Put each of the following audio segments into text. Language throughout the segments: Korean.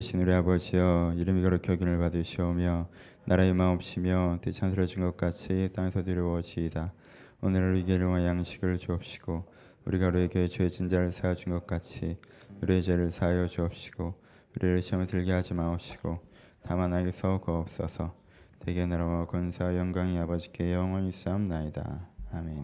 계신 우리 아버지여, 이름이 거룩히 여김을 받으시오며 나라의 마옵시며 뜻이 하늘에 준 것 같이 땅에서도 이루어지이다. 오늘 우리에게 일용할 양식을 주옵시고 우리가 우리에게 죄 진 자를 사하여 준 것 같이 우리의 죄를 사하여 주옵시고 우리를 시험에 들게 하지 마옵시고 다만 악에서 구하옵소서. 대개 나라와 권세와 영광이 아버지께 영원히 있사옵나이다. 아멘.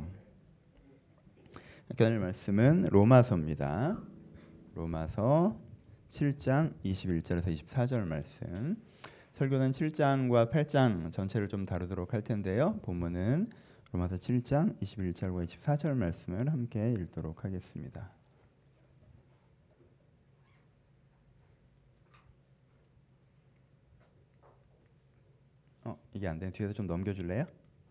오늘 말씀은 로마서입니다. 로마서 7장 21절에서 24절 말씀. 설교는 7장과 8장 전체를 좀 다루도록 할 텐데요. 본문은 로마서 7장 21절과 24절 말씀을 함께 읽도록 하겠습니다. 이게 안 되네. 뒤에서 좀 넘겨줄래요?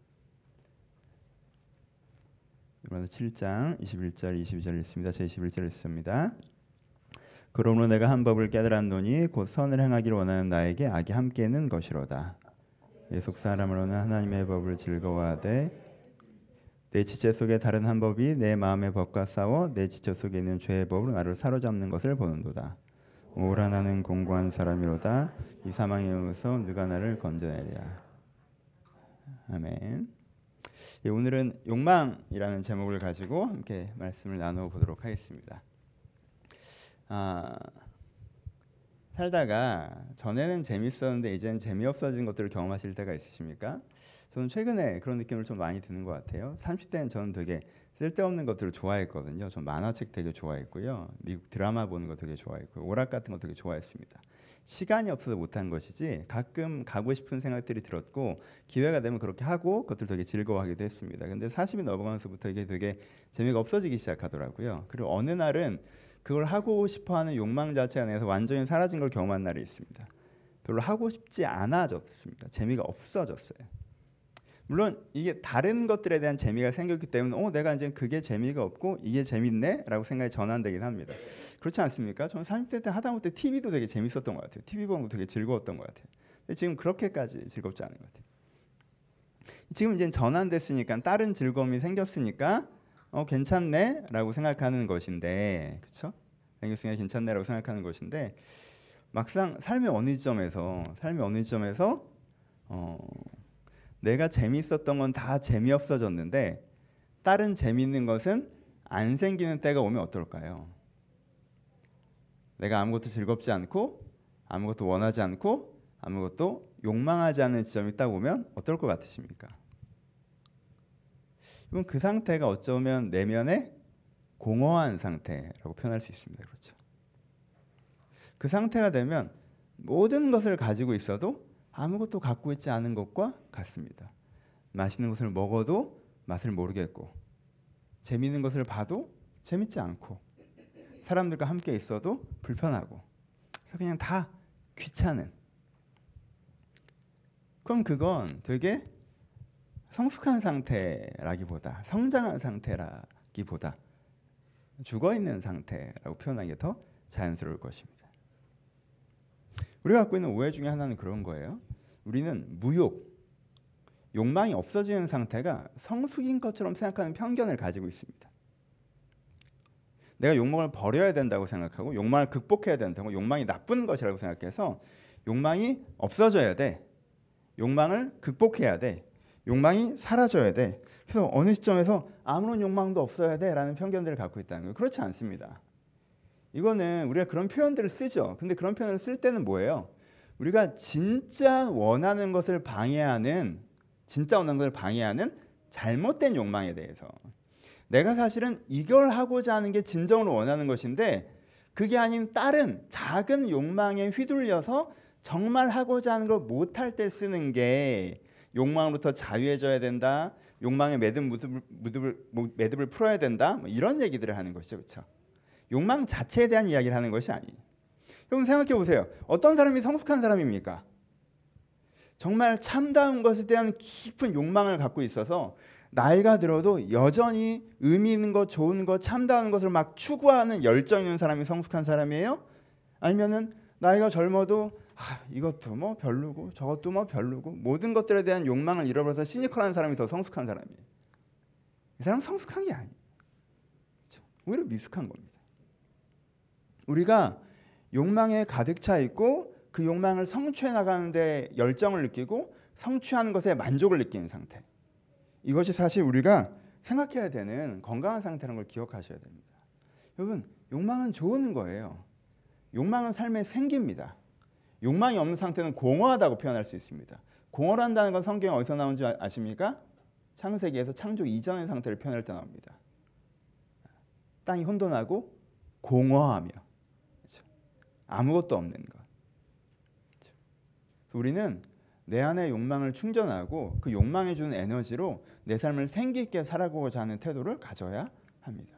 로마서 7장 21절 22절 읽습니다. 제 21절 읽습니다. 그러므로 내가 한 법을 깨달았노니 곧 선을 행하기를 원하는 나에게 악이 함께 있는 것이로다. 내 속 사람으로는 하나님의 법을 즐거워하되 내 지체 속에 다른 한 법이 내 마음의 법과 싸워 내 지체 속에 있는 죄의 법으로 나를 사로잡는 것을 보는도다. 오라 나는 공고한 사람이로다. 이 사망의 영에서 누가 나를 건져내랴. 아멘. 오늘은 욕망이라는 제목을 가지고 함께 말씀을 나눠보도록 하겠습니다. 살다가 전에는 재밌었는데 이제는 재미없어진 것들을 경험하실 때가 있으십니까? 저는 최근에 그런 느낌을 좀 많이 드는 것 같아요. 30대는 저는 되게 쓸데없는 것들을 좋아했거든요. 전 만화책 되게 좋아했고요. 미국 드라마 보는 거 되게 좋아했고요. 오락 같은 거 되게 좋아했습니다. 시간이 없어서 못한 것이지 가끔 가고 싶은 생각들이 들었고 기회가 되면 그렇게 하고 그것들 되게 즐거워하기도 했습니다. 근데 40이 넘어가면서부터 이게 되게 재미가 없어지기 시작하더라고요. 그리고 어느 날은 그걸 하고 싶어하는 욕망 자체가 내서 완전히 사라진 걸 경험한 날이 있습니다. 별로 하고 싶지 않아졌습니다. 재미가 없어졌어요. 물론 이게 다른 것들에 대한 재미가 생겼기 때문에 내가 이제 그게 재미가 없고 이게 재밌네 라고 생각이 전환되긴 합니다. 그렇지 않습니까? 저는 30대 때 하다못해 TV도 되게 재밌었던 것 같아요. TV 보는 거 되게 즐거웠던 것 같아요. 근데 지금 그렇게까지 즐겁지 않은 것 같아요. 지금 이제 전환됐으니까 다른 즐거움이 생겼으니까 괜찮네 라고 생각하는 것인데, 그렇죠? 생겼으니까 괜찮네 라고 생각하는 것인데 막상 삶의 어느 지점에서 내가 재미있었던 건 다 재미없어졌는데 다른 재미있는 것은 안 생기는 때가 오면 어떨까요? 내가 아무것도 즐겁지 않고 아무것도 원하지 않고 아무것도 욕망하지 않는 지점이 딱 오면 어떨 것 같으십니까? 그럼 그 상태가 어쩌면 내면의 공허한 상태라고 표현할 수 있습니다. 그렇죠? 그 상태가 되면 모든 것을 가지고 있어도 아무것도 갖고 있지 않은 것과 같습니다. 맛있는 것을 먹어도 맛을 모르겠고 재미있는 것을 봐도 재밌지 않고 사람들과 함께 있어도 불편하고 그냥 다 귀찮은. 그럼 그건 되게 성숙한 상태라기보다 성장한 상태라기보다 죽어있는 상태라고 표현하는 게 더 자연스러울 것입니다. 우리가 갖고 있는 오해 중에 하나는 그런 거예요. 우리는 욕망이 없어지는 상태가 성숙인 것처럼 생각하는 편견을 가지고 있습니다. 내가 욕망을 버려야 된다고 생각하고 욕망을 극복해야 된다고 욕망이 나쁜 것이라고 생각해서 욕망이 없어져야 돼. 욕망을 극복해야 돼. 욕망이 사라져야 돼. 그래서 어느 시점에서 아무런 욕망도 없어야 돼 라는 편견들을 갖고 있다는 거예요. 그렇지 않습니다. 이거는 우리가 그런 표현들을 쓰죠. 근데 그런 표현을 쓸 때는 뭐예요? 우리가 진짜 원하는 것을 방해하는 잘못된 욕망에 대해서 내가 사실은 이걸 하고자 하는 게 진정으로 원하는 것인데 그게 아닌 다른 작은 욕망에 휘둘려서 정말 하고자 하는 걸 못할 때 쓰는 게 욕망으로부터 자유해져야 된다. 욕망의 매듭을 풀어야 된다. 이런 얘기들을 하는 것이죠. 그렇죠? 욕망 자체에 대한 이야기를 하는 것이 아니에요. 여러분 생각해 보세요. 어떤 사람이 성숙한 사람입니까? 정말 참다운 것에 대한 깊은 욕망을 갖고 있어서 나이가 들어도 여전히 의미 있는 것, 좋은 것, 참다운 것을 막 추구하는 열정 있는 사람이 성숙한 사람이에요? 아니면은 나이가 젊어도 이것도 뭐 별로고 저것도 뭐 별로고 모든 것들에 대한 욕망을 잃어버려서 시니컬한 사람이 더 성숙한 사람이에요. 이 사람은 성숙한 게 아니에요. 그렇죠? 오히려 미숙한 겁니다. 우리가 욕망에 가득 차 있고 그 욕망을 성취해 나가는데 열정을 느끼고 성취하는 것에 만족을 느끼는 상태. 이것이 사실 우리가 생각해야 되는 건강한 상태라는 걸 기억하셔야 됩니다. 여러분, 욕망은 좋은 거예요. 욕망은 삶의 생기입니다. 욕망이 없는 상태는 공허하다고 표현할 수 있습니다. 공허한다는 건 성경에 어디서 나온지 아십니까? 창세기에서 창조 이전의 상태를 표현할 때 나옵니다. 땅이 혼돈하고 공허하며, 그렇죠? 아무것도 없는 것. 그렇죠? 우리는 내 안의 욕망을 충전하고 그 욕망이 주는 에너지로 내 삶을 생기 있게 살아가고자 하는 태도를 가져야 합니다.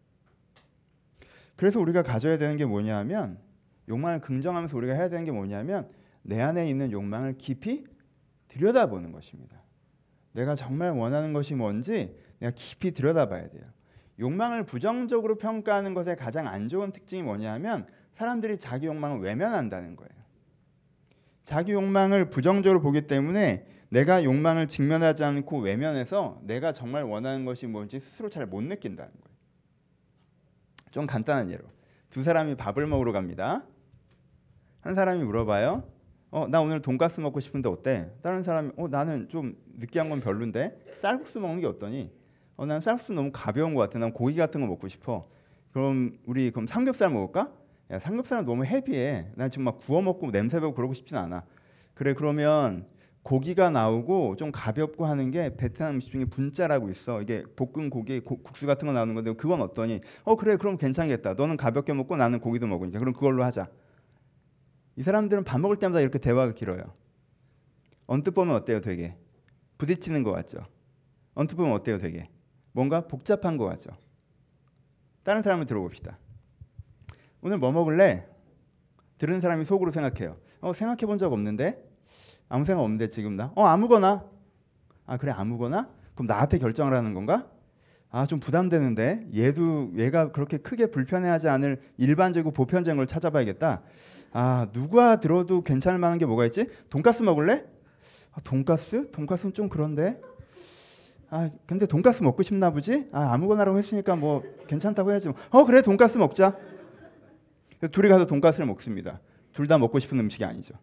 그래서 우리가 가져야 되는 게 뭐냐면, 욕망을 긍정하면서 우리가 해야 되는 게 뭐냐면 내 안에 있는 욕망을 깊이 들여다보는 것입니다. 내가 정말 원하는 것이 뭔지 내가 깊이 들여다봐야 돼요. 욕망을 부정적으로 평가하는 것의 가장 안 좋은 특징이 뭐냐면 사람들이 자기 욕망을 외면한다는 거예요. 자기 욕망을 부정적으로 보기 때문에 내가 욕망을 직면하지 않고 외면해서 내가 정말 원하는 것이 뭔지 스스로 잘 못 느낀다는 거예요. 좀 간단한 예로, 두 사람이 밥을 먹으러 갑니다. 한 사람이 물어봐요. 나 오늘 돈가스 먹고 싶은데 어때? 다른 사람이 나는 좀 느끼한 건 별론데 쌀국수 먹는 게 어떠니? 난 쌀국수 너무 가벼운 것 같아. 난 고기 같은 거 먹고 싶어. 그럼 우리 삼겹살 먹을까? 야, 삼겹살은 너무 헤비해. 난 지금 막 구워 먹고 냄새 배고 그러고 싶진 않아. 그래, 그러면 고기가 나오고 좀 가볍고 하는 게 베트남 음식 중에 분짜라고 있어. 이게 볶은 고기, 국수 같은 거 나오는 건데 그건 어떠니? 그래, 그럼 괜찮겠다. 너는 가볍게 먹고 나는 고기도 먹으니까. 그럼 그걸로 하자. 이 사람들은 밥 먹을 때마다 이렇게 대화가 길어요. 언뜻 보면 어때요? 되게 부딪히는 것 같죠? 언뜻 보면 어때요? 되게 뭔가 복잡한 것 같죠? 다른 사람을 들어봅시다. 오늘 뭐 먹을래? 들은 사람이 속으로 생각해요. 생각해 본 적 없는데? 아무 생각 없는데 지금 나? 아무거나. 그래, 아무거나? 그럼 나한테 결정을 하는 건가? 좀 부담되는데 얘가 그렇게 크게 불편해하지 않을 일반적이고 보편적인 걸 찾아봐야겠다. 누가 들어도 괜찮을 만한 게 뭐가 있지? 돈가스 먹을래? 돈가스? 돈가스는 좀 그런데. 근데 돈가스 먹고 싶나 보지? 아무거나라고 했으니까 뭐 괜찮다고 해야지. 그래, 돈가스 먹자. 둘이 가서 돈가스를 먹습니다. 둘 다 먹고 싶은 음식이 아니죠.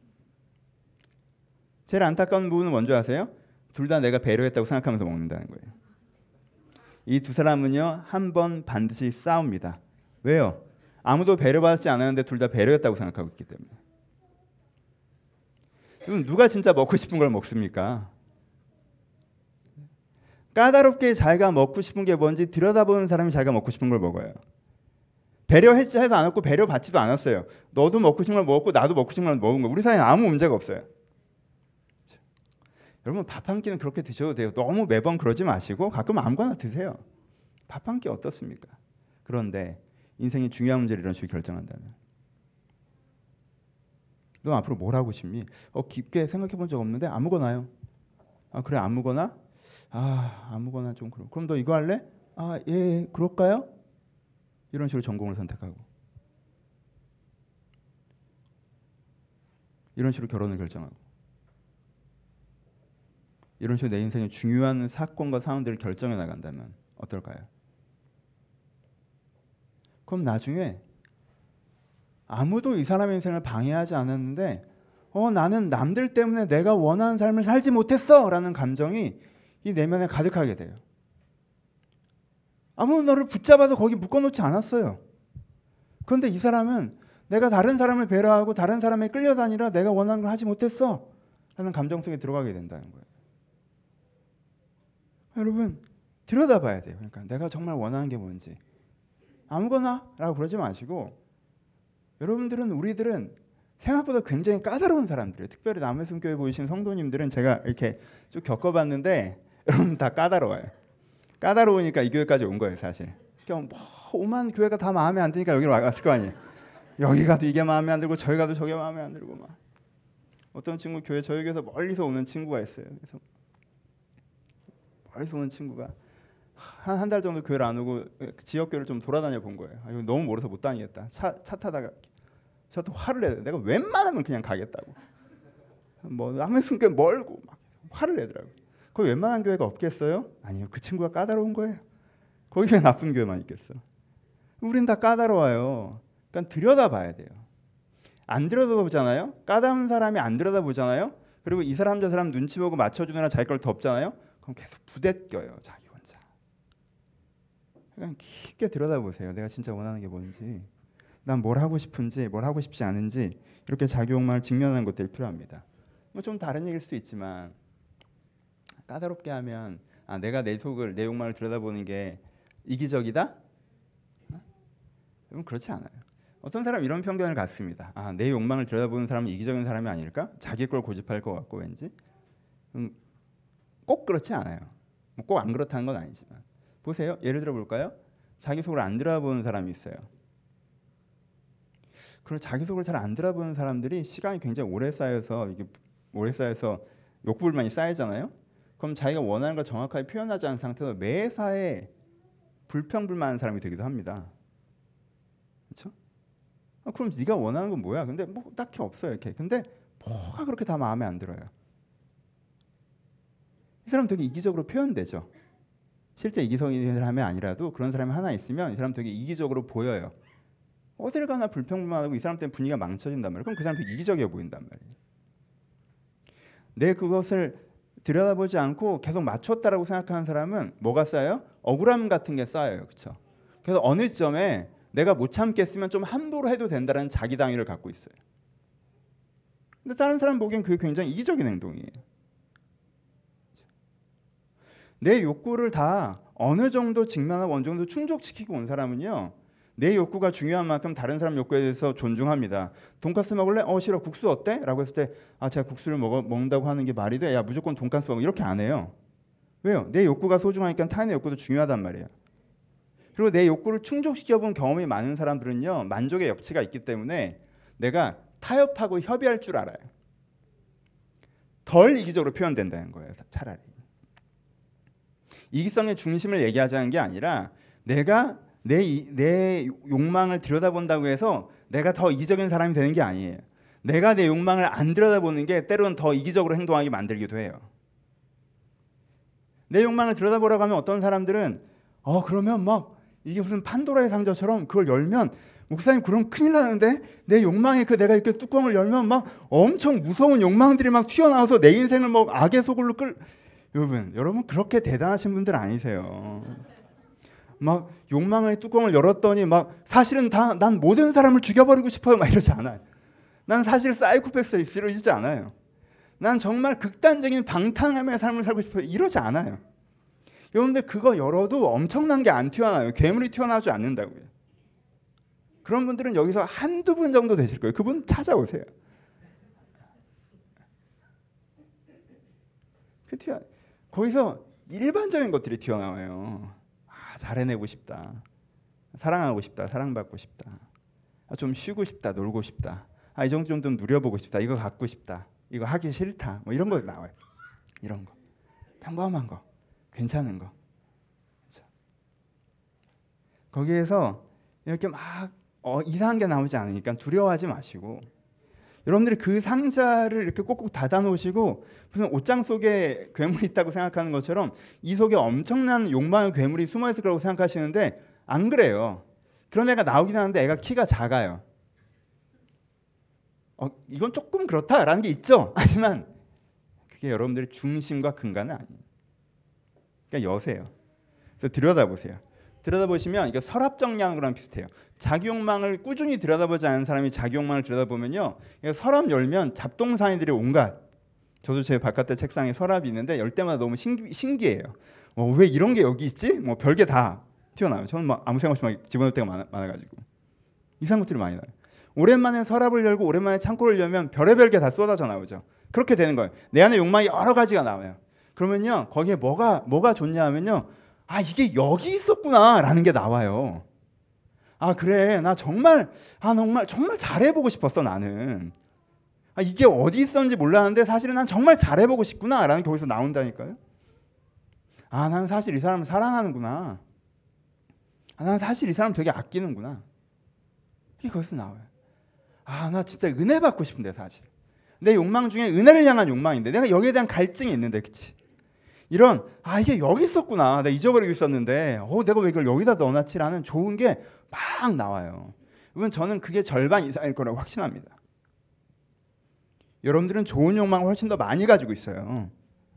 제일 안타까운 부분은 뭔지 아세요? 둘 다 내가 배려했다고 생각하면서 먹는다는 거예요. 이 두 사람은요, 한 번 반드시 싸웁니다. 왜요? 아무도 배려받지 않았는데 둘 다 배려했다고 생각하고 있기 때문에. 그럼 누가 진짜 먹고 싶은 걸 먹습니까? 까다롭게 자기가 먹고 싶은 게 뭔지 들여다보는 사람이 자기가 먹고 싶은 걸 먹어요. 배려해서 안 했고 배려받지도 않았어요. 너도 먹고 싶은 걸 먹었고 나도 먹고 싶은 걸 먹은 거. 우리 사이에 아무 문제가 없어요. 여러분, 밥 한 끼는 그렇게 드셔도 돼요. 너무 매번 그러지 마시고 가끔 아무거나 드세요. 밥 한 끼 어떻습니까? 그런데 인생의 중요한 문제를 이런 식으로 결정한다면, 너 앞으로 뭘 하고 싶니? 깊게 생각해 본 적 없는데 아무거나요. 그래, 아무거나? 아무거나 좀 그럼. 그럼 너 이거 할래? 예, 그럴까요? 이런 식으로 전공을 선택하고 이런 식으로 결혼을 결정하고 이런 식으로 내 인생의 중요한 사건과 상황들을 결정해 나간다면 어떨까요? 그럼 나중에 아무도 이 사람의 인생을 방해하지 않았는데 나는 남들 때문에 내가 원하는 삶을 살지 못했어 라는 감정이 이 내면에 가득하게 돼요. 아무도 너를 붙잡아서 거기 묶어놓지 않았어요. 그런데 이 사람은 내가 다른 사람을 배려하고 다른 사람에 끌려다니라 내가 원하는 걸 하지 못했어 라는 감정 속에 들어가게 된다는 거예요. 여러분, 들여다봐야 돼요. 그러니까 내가 정말 원하는 게 뭔지. 아무거나 라고 그러지 마시고, 우리들은 생각보다 굉장히 까다로운 사람들이에요. 특별히 남해순교회 보이신 성도님들은 제가 이렇게 쭉 겪어봤는데 여러분 다 까다로워요. 까다로우니까 이 교회까지 온 거예요, 사실. 그러니까 오만 교회가 다 마음에 안 드니까 여기로 왔을 거 아니에요. 여기 가도 이게 마음에 안 들고 저기 가도 저게 마음에 안 들고 막. 어떤 친구 교회 저희 교회에서 멀리서 오는 친구가 있어요. 그래서 멀리서 오는 친구가 한 달 정도 교회를 안 오고 지역 교회를 좀 돌아다녀 본 거예요. 이거 너무 멀어서 못 다니겠다. 차 타다가 저한테 화를 내요. 내가 웬만하면 그냥 가겠다고. 뭐 남해순교회 멀고 막 화를 내더라고. 거기 웬만한 교회가 없겠어요? 아니요, 그 친구가 까다로운 거예요. 거기 왜 나쁜 교회만 있겠어? 우린 다 까다로워요. 그러니까 들여다봐야 돼요. 안 들여다보잖아요. 까다로운 사람이 안 들여다보잖아요. 그리고 이 사람 저 사람 눈치 보고 맞춰주느라 자기 걸 덮잖아요. 그럼 계속 부대껴요. 자기 혼자. 그냥 깊게 들여다보세요. 내가 진짜 원하는 게 뭔지, 난 뭘 하고 싶은지, 뭘 하고 싶지 않은지, 이렇게 자기 욕망을 직면하는 것들이 필요합니다. 뭐 좀 다른 얘기일 수도 있지만 까다롭게 하면 내가 내 속을, 내 욕망을 들여다보는 게 이기적이다? 여러분 그렇지 않아요. 어떤 사람 이런 편견을 갖습니다. 내 욕망을 들여다보는 사람은 이기적인 사람이 아닐까? 자기 걸 고집할 것 같고 왠지. 꼭 그렇지 않아요. 꼭 안 그렇다는 건 아니지만. 보세요. 예를 들어 볼까요? 자기 속을 안 들여다보는 사람이 있어요. 그리고 자기 속을 잘 안 들여다보는 사람들이 시간이 굉장히 오래 쌓여서 욕구불만이 쌓이잖아요. 그럼 자기가 원하는 걸 정확하게 표현하지 않은 상태에서 매사에 불평불만한 사람이 되기도 합니다. 그렇죠? 그럼 네가 원하는 건 뭐야? 근데 뭐 딱히 없어요. 이렇게. 근데 뭐가 그렇게 다 마음에 안 들어요. 이 사람 되게 이기적으로 표현되죠. 실제 이기적인 사람이 아니라도 그런 사람이 하나 있으면 이 사람 되게 이기적으로 보여요. 어딜 가나 불평불만하고 이 사람 때문에 분위기가 망쳐진단 말이에요. 그럼 그 사람 되게 이기적이어 보인단 말이에요. 내 그것을 들여다보지 않고 계속 맞췄다라고 생각하는 사람은 뭐가 쌓여요? 억울함 같은 게 쌓여요. 그렇죠? 그래서 어느 점에 내가 못 참겠으면 좀 함부로 해도 된다는 자기 당위를 갖고 있어요. 근데 다른 사람 보기엔 그게 굉장히 이기적인 행동이에요. 내 욕구를 다 어느 정도 직면하고 어느 정도 충족시키고 온 사람은요, 내 욕구가 중요한 만큼 다른 사람 욕구에 대해서 존중합니다. 돈가스 먹을래? 싫어. 국수 어때? 라고 했을 때 제가 국수를 먹는다고 하는 게 말이 돼? 야 무조건 돈가스 먹어. 이렇게 안 해요. 왜요? 내 욕구가 소중하니까 타인의 욕구도 중요하단 말이에요. 그리고 내 욕구를 충족시켜본 경험이 많은 사람들은요, 만족의 역치가 있기 때문에 내가 타협하고 협의할 줄 알아요. 덜 이기적으로 표현된다는 거예요. 차라리. 이기성의 중심을 얘기하자는 게 아니라 내가 내 욕망을 들여다본다고 해서 내가 더 이기적인 사람이 되는 게 아니에요. 내가 내 욕망을 안 들여다보는 게 때로는 더 이기적으로 행동하게 만들기도 해요. 내 욕망을 들여다보라고 하면 어떤 사람들은 그러면 막 이게 무슨 판도라의 상자처럼 그걸 열면 목사님 그럼 큰일 나는데 내 욕망에 내가 이렇게 뚜껑을 열면 막 엄청 무서운 욕망들이 막 튀어나와서 내 인생을 막 악의 소굴로 여러분 그렇게 대단하신 분들 아니세요. 막 욕망의 뚜껑을 열었더니 막 사실은 난 모든 사람을 죽여버리고 싶어요 막 이러지 않아요. 난 사실 사이코패스 이러지 않아요. 난 정말 극단적인 방탕함의 삶을 살고 싶어요 이러지 않아요. 여러분들 그거 열어도 엄청난 게 안 튀어나와요. 괴물이 튀어나오지 않는다고요. 그런 분들은 여기서 한두 분 정도 되실 거예요. 그분 찾아오세요. 거기서 일반적인 것들이 튀어나와요. 잘해내고 싶다. 사랑하고 싶다. 사랑받고 싶다. 좀 쉬고 싶다. 놀고 싶다. 이 정도 좀 누려보고 싶다. 이거 갖고 싶다. 이거 하기 싫다. 뭐 이런 거 나와요. 이런 거. 평범한 거. 괜찮은 거. 그렇죠? 거기에서 이렇게 막 이상한 게 나오지 않으니까 두려워하지 마시고 여러분들이 그 상자를 이렇게 꼭꼭 닫아 놓으시고 무슨 옷장 속에 괴물이 있다고 생각하는 것처럼 이 속에 엄청난 욕망의 괴물이 숨어 있을 거라고 생각하시는데 안 그래요. 그런 애가 나오긴 하는데 애가 키가 작아요. 이건 조금 그렇다라는 게 있죠. 하지만 그게 여러분들의 중심과 근간은 아니에요. 그러니까 여세요. 그래서 들여다보세요. 들여다보시면 이게 서랍정리하는 비슷해요. 자기 욕망을 꾸준히 들여다보지 않은 사람이 자기 욕망을 들여다보면요, 서랍 열면 잡동사니들이 온갖. 저도 제 바깥에 책상에 서랍이 있는데 열 때마다 너무 신기해요. 왜 이런 게 여기 있지? 뭐 별게 다 튀어나와요. 저는 막 아무 생각 없이 막 집어넣을 때가 많아가지고 이상한 것들이 많이 나요. 오랜만에 서랍을 열고 오랜만에 창고를 열면 별의별 게 다 쏟아져 나오죠. 그렇게 되는 거예요. 내 안에 욕망이 여러 가지가 나와요. 그러면요, 거기에 뭐가 좋냐 하면요, 이게 여기 있었구나라는 게 나와요. 그래, 나 정말 잘해보고 싶었어 나는. 이게 어디 있었는지 몰랐는데 사실은 난 정말 잘해보고 싶구나라는 게 거기서 나온다니까요. 난 사실 이 사람을 사랑하는구나. 난 사실 이 사람 되게 아끼는구나. 이게 거기서 나와요. 나 진짜 은혜 받고 싶은데 사실. 내 욕망 중에 은혜를 향한 욕망인데 내가 여기에 대한 갈증이 있는데, 그치? 이런 이게 여기 있었구나. 내가 잊어버리고 있었는데 내가 왜 이걸 여기다 넣어놨지라는 좋은 게 막 나와요. 여러분 저는 그게 절반 이상일 거라고 확신합니다. 여러분들은 좋은 욕망을 훨씬 더 많이 가지고 있어요.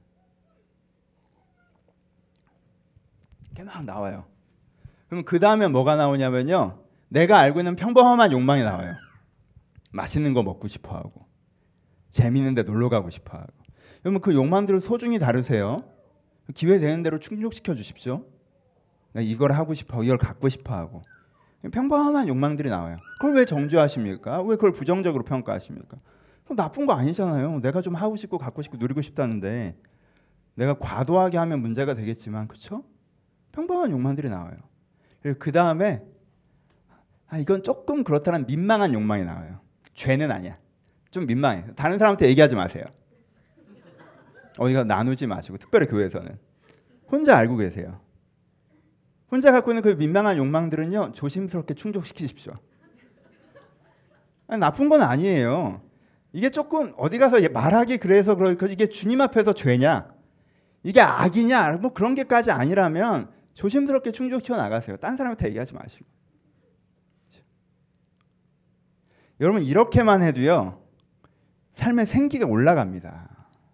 이게 막 나와요. 그럼 그 다음에 뭐가 나오냐면요, 내가 알고 있는 평범한 욕망이 나와요. 맛있는 거 먹고 싶어하고, 재미있는 데 놀러 가고 싶어하고. 여러분 그 욕망들을 소중히 다루세요. 기회 되는 대로 충족시켜 주십시오. 나 이걸 하고 싶어, 이걸 갖고 싶어하고. 평범한 욕망들이 나와요. 그걸 왜 정죄하십니까? 왜 그걸 부정적으로 평가하십니까? 나쁜 거 아니잖아요. 내가 좀 하고 싶고 갖고 싶고 누리고 싶다는데 내가 과도하게 하면 문제가 되겠지만, 그렇죠? 평범한 욕망들이 나와요. 그 다음에 이건 조금 그렇다는 민망한 욕망이 나와요. 죄는 아니야. 좀 민망해. 다른 사람한테 얘기하지 마세요. 이거 나누지 마시고, 특별히 교회에서는 혼자 알고 계세요. 혼자 갖고 있는 그 민망한 욕망들은요, 조심스럽게 충족시키십시오. 나쁜 건 아니에요. 이게 조금 어디 가서 말하기 그래서 이게 주님 앞에서 죄냐, 이게 악이냐, 뭐 그런 게까지 아니라면 조심스럽게 충족시켜 나가세요. 딴 사람한테 얘기하지 마시고. 여러분 이렇게만 해도요, 삶의 생기가 올라갑니다.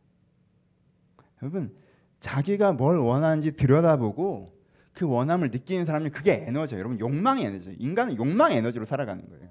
여러분 자기가 뭘 원하는지 들여다보고 그 원함을 느끼는 사람이, 그게 에너지예요. 여러분 욕망의 에너지. 인간은 욕망의 에너지로 살아가는 거예요.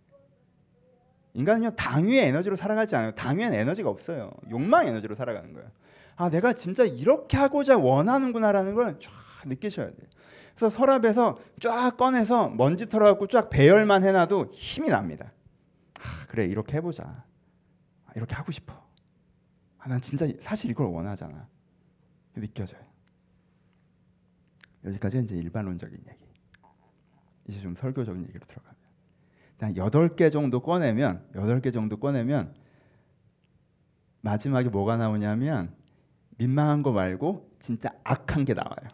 인간은요 당위의 에너지로 살아가지 않아요. 당위에는 에너지가 없어요. 욕망의 에너지로 살아가는 거예요. 내가 진짜 이렇게 하고자 원하는구나라는 걸 쫙 느끼셔야 돼요. 그래서 서랍에서 쫙 꺼내서 먼지 털어갖고 쫙 배열만 해놔도 힘이 납니다. 그래, 이렇게 해보자. 이렇게 하고 싶어. 난 진짜 사실 이걸 원하잖아. 느껴져요. 여기까지 이제 일반론적인 얘기. 이제 좀 설교적인 얘기로 들어가면, 한 8개 정도 꺼내면 마지막에 뭐가 나오냐면 민망한 거 말고 진짜 악한 게 나와요.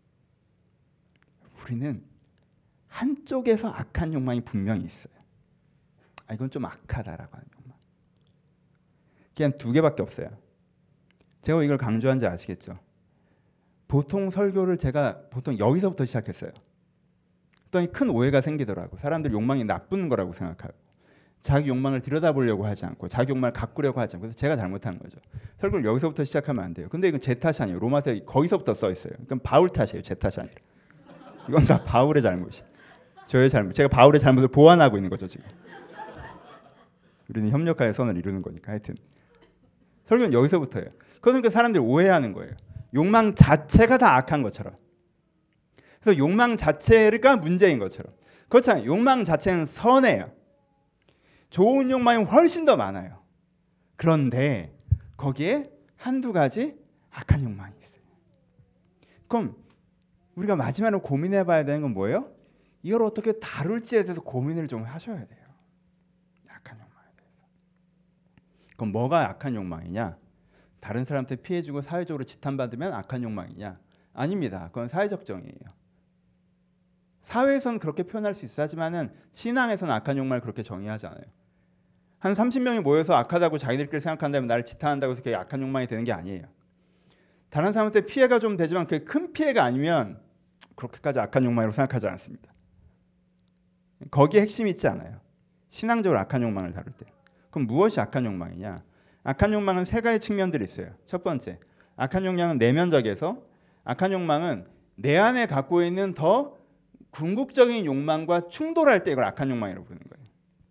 우리는 한쪽에서 악한 욕망이 분명히 있어요. 이건 좀 악하다라고 하는 욕망. 그냥 2개밖에 없어요. 제가 이걸 강조한지 아시겠죠? 보통 설교를 제가 여기서부터 시작했어요. 그랬더니 큰 오해가 생기더라고. 사람들 욕망이 나쁜 거라고 생각하고, 자기 욕망을 들여다보려고 하지 않고, 자기 욕망을 가꾸려고 하지 않고. 그래서 제가 잘못한 거죠. 설교를 여기서부터 시작하면 안 돼요. 근데 이건 제 탓이 아니에요. 로마서 거기서부터 써 있어요. 이건 바울 탓이에요. 제 탓이 아니라. 이건 다 바울의 잘못이. 저의 잘못. 제가 바울의 잘못을 보완하고 있는 거죠 지금. 우리는 협력하여 선을 이루는 거니까. 하여튼 설교는 여기서부터예요. 그러니까 사람들이 오해하는 거예요. 욕망 자체가 다 악한 것처럼. 그래서 욕망 자체가 문제인 것처럼. 그렇잖아요. 욕망 자체는 선해요. 좋은 욕망이 훨씬 더 많아요. 그런데 거기에 한두 가지 악한 욕망이 있어요. 그럼 우리가 마지막으로 고민해 봐야 되는 건 뭐예요? 이걸 어떻게 다룰지에 대해서 고민을 좀 하셔야 돼요. 악한 욕망에 대해서. 그럼 뭐가 악한 욕망이냐? 다른 사람한테 피해주고 사회적으로 지탄받으면 악한 욕망이냐? 아닙니다. 그건 사회적 정의예요. 사회에서는 그렇게 표현할 수 있어. 하지만은 신앙에서는 악한 욕망을 그렇게 정의하지 않아요. 한 30명이 모여서 악하다고 자기들끼리 생각한다면 나를 지탄한다고 해서 그게 악한 욕망이 되는 게 아니에요. 다른 사람한테 피해가 좀 되지만 그게 큰 피해가 아니면 그렇게까지 악한 욕망이라고 생각하지 않습니다. 거기에 핵심이 있지 않아요. 신앙적으로 악한 욕망을 다룰 때. 그럼 무엇이 악한 욕망이냐? 악한 욕망은 3가지 측면들이 있어요. 첫 번째, 악한 욕망은 내면적에서, 악한 욕망은 내 안에 갖고 있는 더 궁극적인 욕망과 충돌할 때 이걸 악한 욕망이라고 부르는 거예요.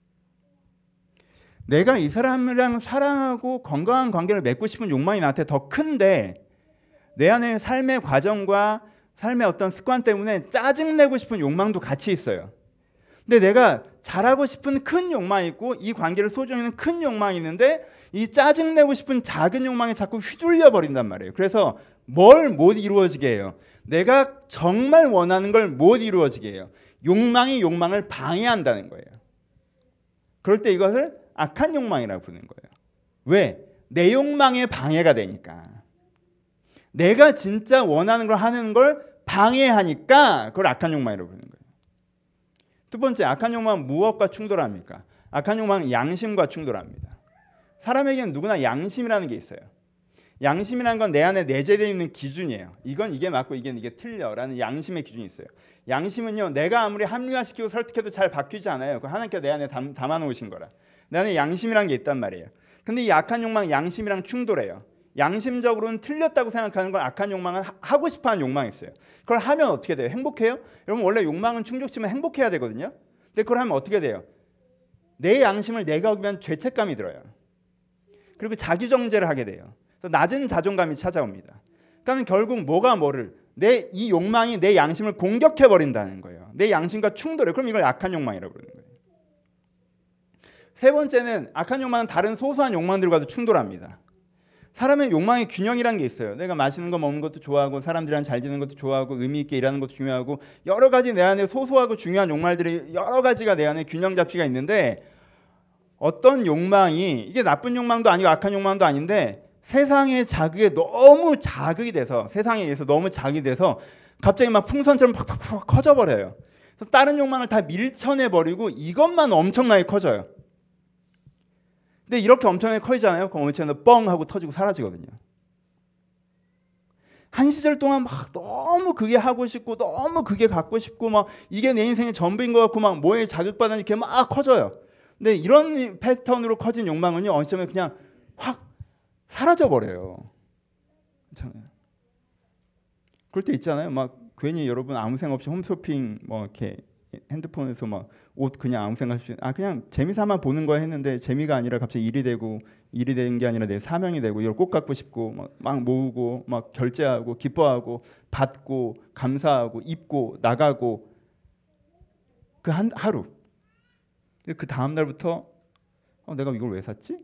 내가 이 사람이랑 사랑하고 건강한 관계를 맺고 싶은 욕망이 나한테 더 큰데, 내 안에 삶의 과정과 삶의 어떤 습관 때문에 짜증내고 싶은 욕망도 같이 있어요. 근데 내가 잘하고 싶은 큰 욕망이 있고, 이 관계를 소중히 하는 큰 욕망이 있는데, 이 짜증내고 싶은 작은 욕망이 자꾸 휘둘려 버린단 말이에요. 그래서 뭘 못 이루어지게 해요? 내가 정말 원하는 걸 못 이루어지게 해요. 욕망이 욕망을 방해한다는 거예요. 그럴 때 이것을 악한 욕망이라고 부르는 거예요. 왜? 내 욕망에 방해가 되니까. 내가 진짜 원하는 걸 하는 걸 방해하니까 그걸 악한 욕망이라고 부르는 거예요. 두 번째, 악한 욕망은 무엇과 충돌합니까? 악한 욕망은 양심과 충돌합니다. 사람에게는 누구나 양심이라는 게 있어요. 양심이라는 건 내 안에 내재되어 있는 기준이에요. 이건 이게 맞고 이게 틀려라는 양심의 기준이 있어요. 양심은요, 내가 아무리 합리화시키고 설득해도 잘 바뀌지 않아요. 그 하나님께서 내 안에 담아놓으신 거라. 내 안에 양심이라는 게 있단 말이에요. 근데 이 악한 욕망이 양심이랑 충돌해요. 양심적으로는 틀렸다고 생각하는 건 악한 욕망은 하고 싶어하는 욕망이 있어요. 그걸 하면 어떻게 돼요? 행복해요? 여러분 원래 욕망은 충족시면 행복해야 되거든요. 근데 그걸 하면 어떻게 돼요? 내 양심을 내가 어기면 죄책감이 들어요. 그리고 자기정죄를 하게 돼요. 그래서 낮은 자존감이 찾아옵니다. 그러니까 결국 뭐가 뭐를 이 욕망이 내 양심을 공격해 버린다는 거예요. 내 양심과 충돌해. 그럼 이걸 악한 욕망이라고 부르는 거예요. 세 번째는 악한 욕망은 다른 소소한 욕망들과도 충돌합니다. 사람의 욕망의 균형이라는 게 있어요. 내가 맛있는 거 먹는 것도 좋아하고 사람들이랑 잘 지내는 것도 좋아하고 의미 있게 일하는 것도 중요하고 여러 가지 내 안에 소소하고 중요한 욕망들이 여러 가지가 내 안에 균형 잡히가 있는데 어떤 욕망이 이게 나쁜 욕망도 아니고 악한 욕망도 아닌데 세상의 자극에 너무 자극이 돼서 세상에 의해서 너무 자극이 돼서 갑자기 막 풍선처럼 팍팍팍 커져버려요. 그래서 다른 욕망을 다 밀쳐내버리고 이것만 엄청나게 커져요. 근데 이렇게 엄청나게 커지잖아요. 그럼 엄청나게 뻥 하고 터지고 사라지거든요. 한 시절 동안 막 너무 그게 하고 싶고 너무 그게 갖고 싶고 막 이게 내 인생의 전부인 것 같고 막 뭐에 자극받으니 이렇게 막 커져요. 근데 이런 패턴으로 커진 욕망은요 어느 시점에 그냥 확 사라져버려요. 괜찮아요. 그럴 때 있잖아요. 막 괜히 여러분 아무 생각 없이 홈쇼핑 뭐 이렇게 핸드폰에서 막 옷 그냥 아무 생각 없이 그냥 재미삼아 보는 거 했는데 재미가 아니라 갑자기 일이 되고 일이 되는 게 아니라 내 사명이 되고 이걸 꼭 갖고 싶고 막 모으고 막 결제하고 기뻐하고 받고 감사하고 입고 나가고 그 하루 그 다음 날부터 내가 이걸 왜 샀지?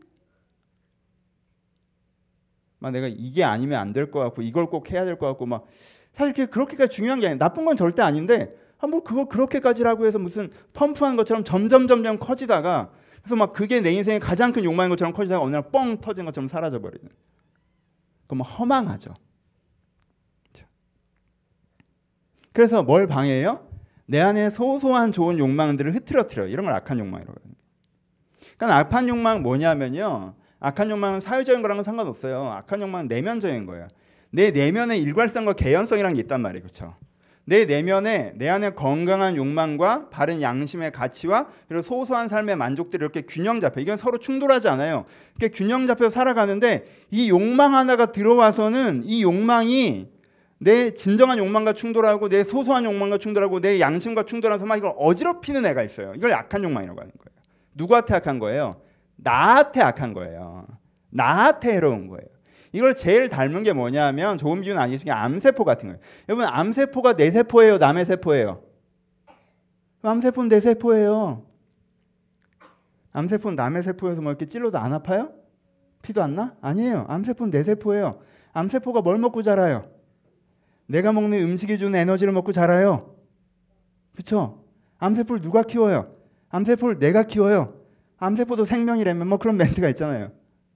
막 내가 이게 아니면 안 될 것 같고 이걸 꼭 해야 될 것 같고 막 사실 그렇게까지 중요한 게 아니에요. 나쁜 건 절대 아닌데 뭐 그거 그렇게까지라고 해서 무슨 펌프한 것처럼 점점 커지다가 그래서 막 그게 내 인생의 가장 큰 욕망인 것처럼 커지다가 어느 날 뻥 터진 것처럼 사라져 버리는. 그럼 허망하죠. 그래서 뭘 방해해요? 내 안에 소소한 좋은 욕망들을 흐트러뜨려요. 이런 걸 악한 욕망이라고 해요. 그러니까 악한 욕망은 뭐냐면요. 악한 욕망은 사회적인 거랑은 상관없어요. 악한 욕망은 내면적인 거예요. 내 내면의 일관성과 개연성이라는 게 있단 말이에요. 그렇죠? 내 내면에 내 안에 건강한 욕망과 바른 양심의 가치와 그리고 소소한 삶의 만족들이 이렇게 균형 잡혀. 이건 서로 충돌하지 않아요. 이렇게 균형 잡혀 살아가는데 이 욕망 하나가 들어와서는 이 욕망이 내 진정한 욕망과 충돌하고 내 소소한 욕망과 충돌하고 내 양심과 충돌하면서 막 이걸 어지럽히는 애가 있어요. 이걸 악한 욕망이라고 하는 거예요. 누구한테 악한 거예요? 나한테 악한 거예요. 나한테 해로운 거예요. 이걸 제일 닮은 게 뭐냐면 좋은 비유는 아니겠지만 암세포 같은 거예요. 여러분 암세포가 내 세포예요? 남의 세포예요? 암세포는 내 세포예요. 암세포는 남의 세포여서 뭐 이렇게 찔러도 안 아파요? 피도 안 나? 아니에요. 암세포는 내 세포예요. 암세포가 뭘 먹고 자라요? 내가 먹는 음식이 주는 에너지를 먹고 자라요. 그렇죠? 암세포를 누가 키워요? 암세포를 내가 키워요. 암세포도 생명이라면 뭐 그런 멘트가 있잖아요.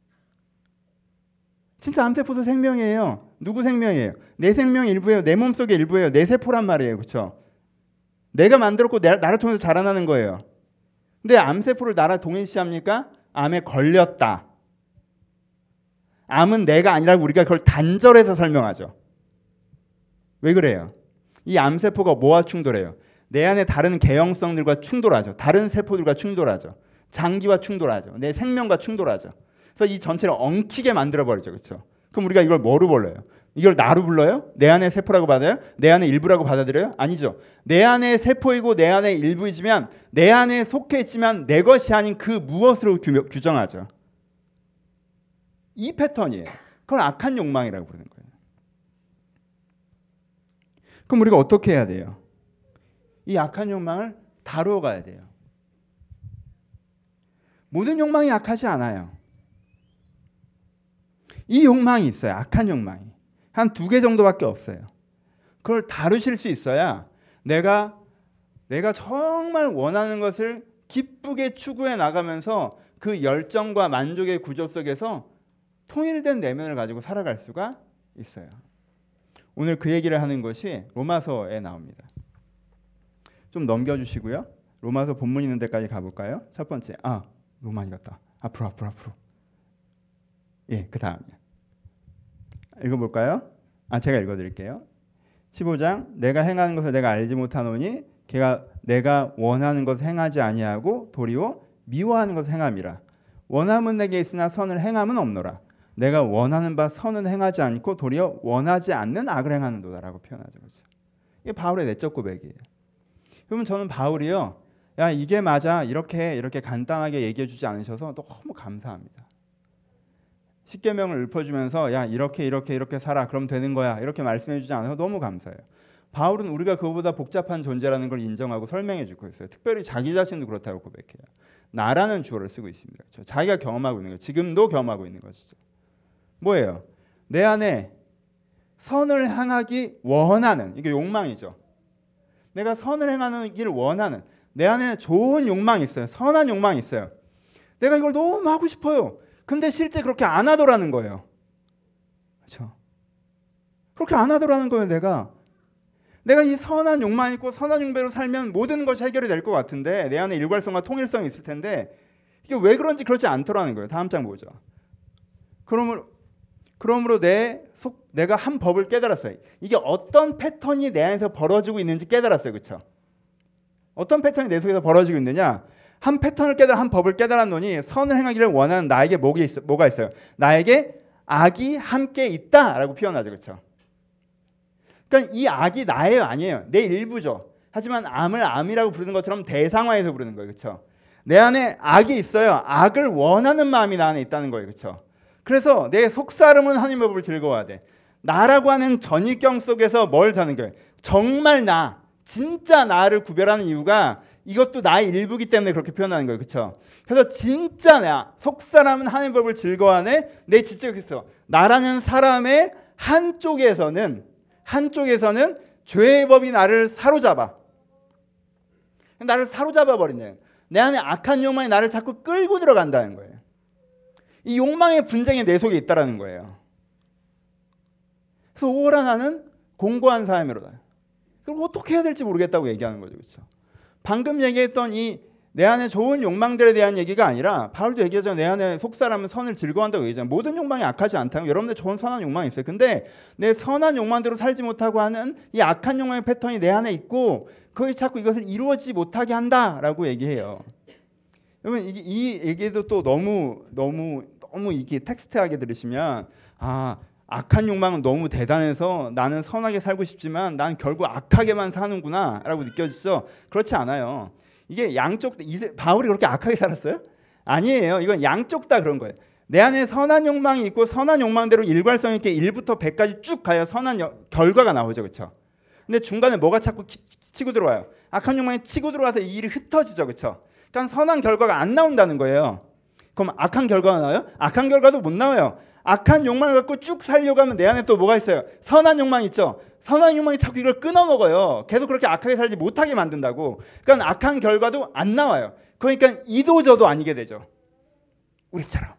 진짜 암세포도 생명이에요. 누구 생명이에요? 내 생명 일부예요. 내 몸속의 일부예요. 내 세포란 말이에요. 그렇죠? 내가 만들었고 나를 통해서 자라나는 거예요. 근데 암세포를 나랑 동일시합니까? 암에 걸렸다. 암은 내가 아니라고 우리가 그걸 단절해서 설명하죠. 왜 그래요? 이 암세포가 뭐와 충돌해요? 내 안에 다른 개형성들과 충돌하죠. 다른 세포들과 충돌하죠. 장기와 충돌하죠. 내 생명과 충돌하죠. 그래서 이 전체를 엉키게 만들어버리죠. 그렇죠? 그럼 우리가 이걸 뭐로 불러요? 이걸 나로 불러요? 내 안의 세포라고 받아요? 내 안의 일부라고 받아들여요? 아니죠. 내 안의 세포이고 내 안의 일부이지만 내 안에 속해 있지만 내 것이 아닌 그 무엇으로 규정하죠. 이 패턴이에요. 그걸 악한 욕망이라고 부르는 거예요. 그럼 우리가 어떻게 해야 돼요? 이 악한 욕망을 다루어 가야 돼요. 모든 욕망이 악하지 않아요. 이 욕망이 있어요. 악한 욕망이. 한 2개 정도밖에 없어요. 그걸 다루실 수 있어야 내가 정말 원하는 것을 기쁘게 추구해 나가면서 그 열정과 만족의 구조 속에서 통일된 내면을 가지고 살아갈 수가 있어요. 오늘 그 얘기를 하는 것이 로마서에 나옵니다. 좀 넘겨주시고요. 로마서 본문 있는 데까지 가볼까요? 첫 번째. 너무 많이 갔다. 앞으로. 예, 그 다음이요. 읽어볼까요? 제가 읽어드릴게요. 15장. 내가 행하는 것을 내가 알지 못하노니 걔가 내가 원하는 것을 행하지 아니하고 도리어 미워하는 것을 행함이라. 원함은 내게 있으나 선을 행함은 없노라. 내가 원하는 바 선은 행하지 않고 도리어 원하지 않는 악을 행하는도다라고 표현하죠. 그렇죠? 이게 바울의 내적 고백이에요. 그러면 저는 바울이요, 야 이게 맞아 이렇게 간단하게 얘기해 주지 않으셔서 너무 감사합니다. 십계명을 읊어주면서 야 이렇게 살아 그럼 되는 거야 이렇게 말씀해 주지 않아서 너무 감사해요. 바울은 우리가 그보다 복잡한 존재라는 걸 인정하고 설명해 주고 있어요. 특별히 자기 자신도 그렇다고 고백해요. 나라는 주어를 쓰고 있습니다. 그렇죠? 자기가 경험하고 있는 거, 지금도 경험하고 있는 것이죠. 뭐예요? 내 안에 선을 향하기 원하는, 이게 욕망이죠. 내가 선을 행하기를 원하는, 내 안에 좋은 욕망이 있어요. 선한 욕망이 있어요. 내가 이걸 너무 하고 싶어요. 근데 실제 그렇게 안 하더라는 거예요. 그렇죠? 그렇게 안 하더라는 거예요. 내가 이 선한 욕망이 있고 선한 용배로 살면 모든 것이 해결이 될 것 같은데, 내 안에 일괄성과 통일성이 있을 텐데 이게 왜 그런지 그렇지 않더라는 거예요. 다음 장 보죠. 그러므로 내가 한 법을 깨달았어요. 이게 어떤 패턴이 내 안에서 벌어지고 있는지 깨달았어요. 그렇죠? 어떤 패턴이 내 속에서 벌어지고 있느냐? 한 법을 깨달았노니 선을 행하기를 원하는 나에게 뭐가 있어요? 나에게 악이 함께 있다라고 표현하죠. 그렇죠? 그러니까 이 악이 나예요, 아니에요? 내 일부죠. 하지만 암을 암이라고 부르는 것처럼 대상화해서 부르는 거예요. 그렇죠? 내 안에 악이 있어요. 악을 원하는 마음이 나 안에 있다는 거예요. 그렇죠? 그래서 내 속사람은 하나님의 법을 즐거워야 돼. 나라고 하는 전입경 속에서 뭘 사는 거예요? 정말 진짜 나를 구별하는 이유가 이것도 나의 일부기 때문에 그렇게 표현하는 거예요. 그렇죠? 그래서 진짜 속사람은 하나님의 법을 즐거워하네. 내 지적이 있어. 나라는 사람의 한쪽에서는 죄의 법이 나를 사로잡아 버리네. 내 안에 악한 욕망이 나를 자꾸 끌고 들어간다는 거예요. 이 욕망의 분쟁이 내 속에 있다라는 거예요. 그래서 오호라 나는 공고한 사람이로다. 그럼 어떻게 해야 될지 모르겠다고 얘기하는 거죠. 그렇죠? 방금 얘기했던 이 내 안에 좋은 욕망들에 대한 얘기가 아니라, 바울도 얘기하잖아요. 내 안에 속사람은 선을 즐거워한다고 얘기하잖아요. 모든 욕망이 악하지 않다고. 여러분들 좋은 선한 욕망이 있어요. 근데 내 선한 욕망대로 살지 못하고 하는 이 악한 욕망의 패턴이 내 안에 있고 거기 자꾸 이것을 이루어지지 못하게 한다라고 얘기해요. 여러분 이 얘기도 또 너무 이게 텍스트하게 들으시면 악한 욕망은 너무 대단해서 나는 선하게 살고 싶지만 난 결국 악하게만 사는구나 라고 느껴지죠. 그렇지 않아요. 이게 바울이 그렇게 악하게 살았어요? 아니에요. 이건 양쪽 다 그런 거예요. 내 안에 선한 욕망이 있고 선한 욕망대로 일괄성 있게 1부터 100까지 쭉 가야 선한 결과가 나오죠. 그렇죠? 근데 중간에 뭐가 자꾸 치고 들어와요? 악한 욕망이 치고 들어와서 이 일이 흩어지죠. 그렇죠? 그러니까 선한 결과가 안 나온다는 거예요. 그럼 악한 결과가 나와요? 악한 결과도 못 나와요. 악한 욕망을 갖고 쭉 살려고 하면 내 안에 또 뭐가 있어요? 선한 욕망이 있죠. 선한 욕망이 자꾸 이걸 끊어먹어요. 계속 그렇게 악하게 살지 못하게 만든다고. 그러니까 악한 결과도 안 나와요. 그러니까 이도저도 아니게 되죠. 우리처럼.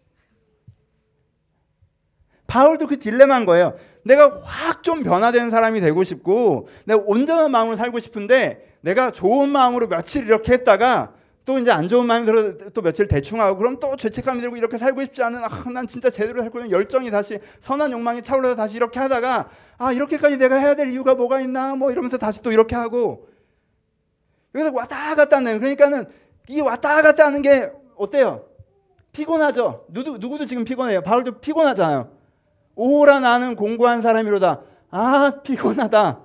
바울도 그 딜레마인 거예요. 내가 확 좀 변화된 사람이 되고 싶고 내가 온전한 마음으로 살고 싶은데 내가 좋은 마음으로 며칠 이렇게 했다가 또 이제 안 좋은 마음이 들어 또 며칠 대충 하고 그럼 또 죄책감이 들고 이렇게 살고 싶지 않은 난 진짜 제대로 살 거면 열정이 다시 선한 욕망이 차올라서 다시 이렇게 하다가 이렇게까지 내가 해야 될 이유가 뭐가 있나 뭐 이러면서 다시 또 이렇게 하고 여기서 왔다 갔다 하는 그러니까는 이 왔다 갔다 하는 게 어때요? 피곤하죠. 누구도 지금 피곤해요. 바울도 피곤하잖아요. 오호라 나는 공고한 사람이로다. 피곤하다.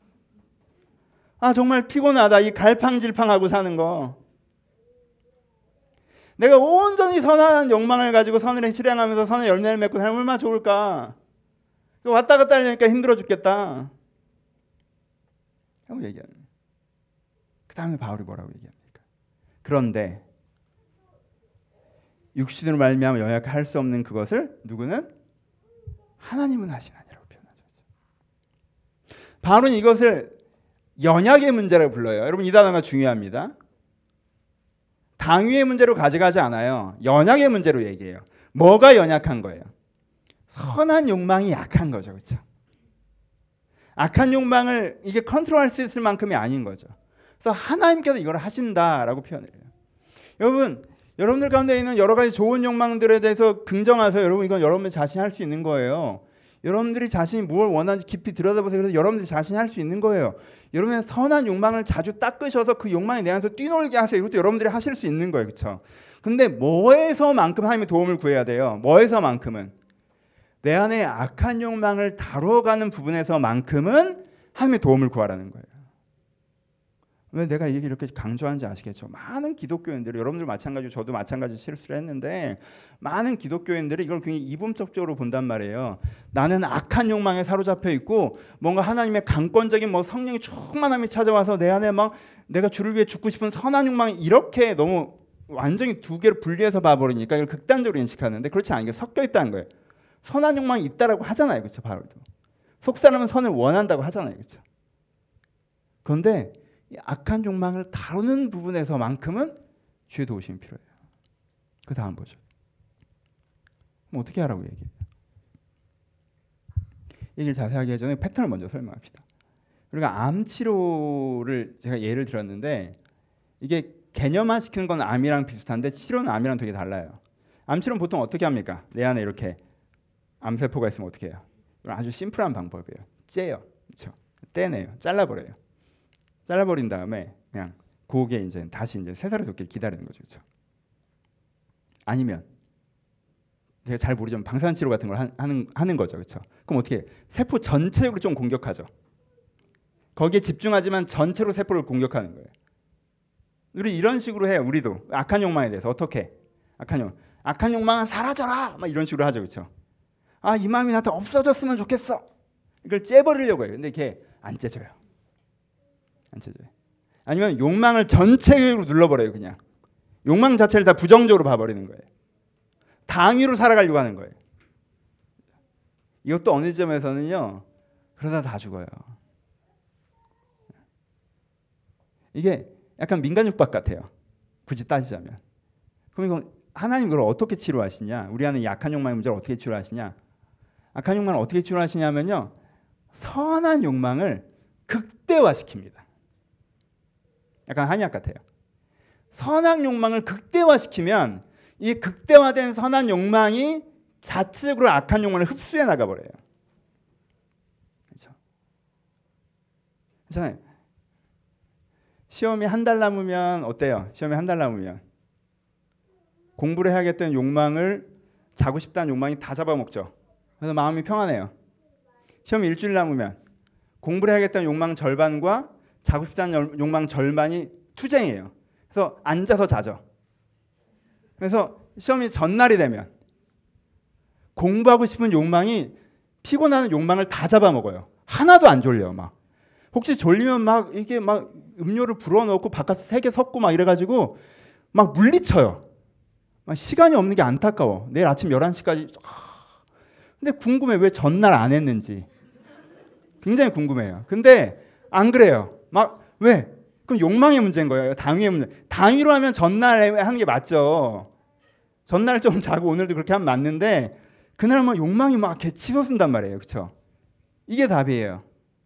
정말 피곤하다. 이 갈팡질팡하고 사는 거. 내가 온전히 선한 욕망을 가지고 선을 실행하면서 선의 열매를 맺고 살면 얼마나 좋을까. 왔다 갔다 하려니까 힘들어 죽겠다. 라고 얘기하는. 그 다음에 바울이 뭐라고 얘기합니까? 그런데 육신으로 말미암아 연약할 수 없는 그것을 누구는? 하나님은 하시나니라고 표현하죠. 바울은 이것을 연약의 문제라고 불러요. 여러분 이 단어가 중요합니다. 당위의 문제로 가져가지 않아요. 연약의 문제로 얘기해요. 뭐가 연약한 거예요? 선한 욕망이 약한 거죠. 그렇죠? 악한 욕망을 이게 컨트롤할 수 있을 만큼이 아닌 거죠. 그래서 하나님께서 이걸 하신다라고 표현해요. 여러분들 가운데 있는 여러 가지 좋은 욕망들에 대해서 긍정하세요. 여러분 이건 여러분 자신이 할 수 있는 거예요. 여러분들이 자신이 뭘 원하는지 깊이 들여다보세요. 그래서 여러분들이 자신이 할 수 있는 거예요. 여러분의 선한 욕망을 자주 닦으셔서 그 욕망이 내 안에서 뛰놀게 하세요. 이것도 여러분들이 하실 수 있는 거예요. 그렇죠? 근데 뭐에서만큼 하나님의 도움을 구해야 돼요? 뭐에서만큼은? 내 안에 악한 욕망을 다뤄가는 부분에서만큼은 하나님의 도움을 구하라는 거예요. 왜 내가 이 얘기를 이렇게 강조하는지 아시겠죠? 많은 기독교인들이, 여러분들 마찬가지고 저도 마찬가지 실수를 했는데, 많은 기독교인들이 이걸 굉장히 이분법적으로 본단 말이에요. 나는 악한 욕망에 사로잡혀 있고 뭔가 하나님의 강권적인 뭐 성령의 충만함이 찾아와서 내 안에 막 내가 주를 위해 죽고 싶은 선한 욕망이, 이렇게 너무 완전히 두 개를 분리해서 봐버리니까 이걸 극단적으로 인식하는데, 그렇지 않게 섞여 있다는 거예요. 선한 욕망이 있다라고 하잖아요. 그렇죠? 바울도. 속 사람은 선을 원한다고 하잖아요. 그렇죠? 그런데 이 악한 욕망을 다루는 부분에서만큼은 주의 도우심이 필요해요. 그 다음 보죠. 그럼 어떻게 하라고 얘기해요? 얘기를 자세하게 하기 전에 패턴을 먼저 설명합시다. 우리가 암 치료를 제가 예를 들었는데, 이게 개념화시키는 건 암이랑 비슷한데 치료는 암이랑 되게 달라요. 암 치료는 보통 어떻게 합니까? 내 안에 이렇게 암세포가 있으면 어떻게 해요? 아주 심플한 방법이에요. 째요. 그렇죠? 떼내요. 잘라버려요. 잘라버린 다음에 그냥 그게 이제 다시 이제 새살을 돋길 기다리는 거죠. 그렇죠? 아니면 제가 잘 모르지만 방사선 치료 같은 걸 하는 거죠. 그렇죠? 그럼 어떻게 해요? 세포 전체로 좀 공격하죠. 거기에 집중하지만 전체로 세포를 공격하는 거예요. 우리 이런 식으로 해요. 우리도 악한 욕망에 대해서 어떻게? 악한 욕망은 사라져라. 막 이런 식으로 하죠. 그렇죠? 아, 이 마음이 나한테 없어졌으면 좋겠어. 이걸 째버리려고 해요. 근데 이게 안 째져요. 안 째져요. 아니면 욕망을 전체적으로 눌러버려요. 그냥 욕망 자체를 다 부정적으로 봐버리는 거예요. 당위로 살아가려고 하는 거예요. 이것도 어느 지점에서는요, 그러다 다 죽어요. 이게 약간 민간육박 같아요. 굳이 따지자면. 그럼 이건 하나님 그걸 어떻게 치료하시냐? 우리 안에 약한 욕망의 문제를 어떻게 치료하시냐? 악한 욕망을 어떻게 치료하시냐면요, 선한 욕망을 극대화시킵니다. 약간 한약 같아요. 선한 욕망을 극대화시키면 이 극대화된 선한 욕망이 자체적으로 악한 욕망을 흡수해 나가버려요. 그렇죠? 괜찮아요. 시험이 한 달 남으면 어때요? 시험이 한 달 남으면 공부를 해야겠다는 욕망을, 자고 싶다는 욕망이 다 잡아먹죠. 그래서 마음이 평안해요. 시험이 일주일 남으면 공부를 해야겠다는 욕망 절반과 자고 싶다는 욕망 절반이 투쟁이에요. 그래서 앉아서 자죠. 그래서 시험이 전날이 되면 공부하고 싶은 욕망이 피곤하는 욕망을 다 잡아먹어요. 하나도 안 졸려. 막 혹시 졸리면 막 이게 막 음료를 불어넣고 바깥에 3개 섞고 막 이래가지고 막 물리쳐요. 막 시간이 없는 게 안타까워. 내일 아침 11시까지. 근데 궁금해. 왜 전날 안 했는지. 굉장히 궁금해요. 근데 안 그래요. 막 왜? 그럼 욕망의 문제인 거예요. 당위의 문제. 당위로 하면 전날 하는 게 맞죠. 전날 좀 자고 오늘도 그렇게 하면 맞는데 그날 막 욕망이 막 이렇게 치솟는단 말이에요. 그렇죠? 이게 답이에요.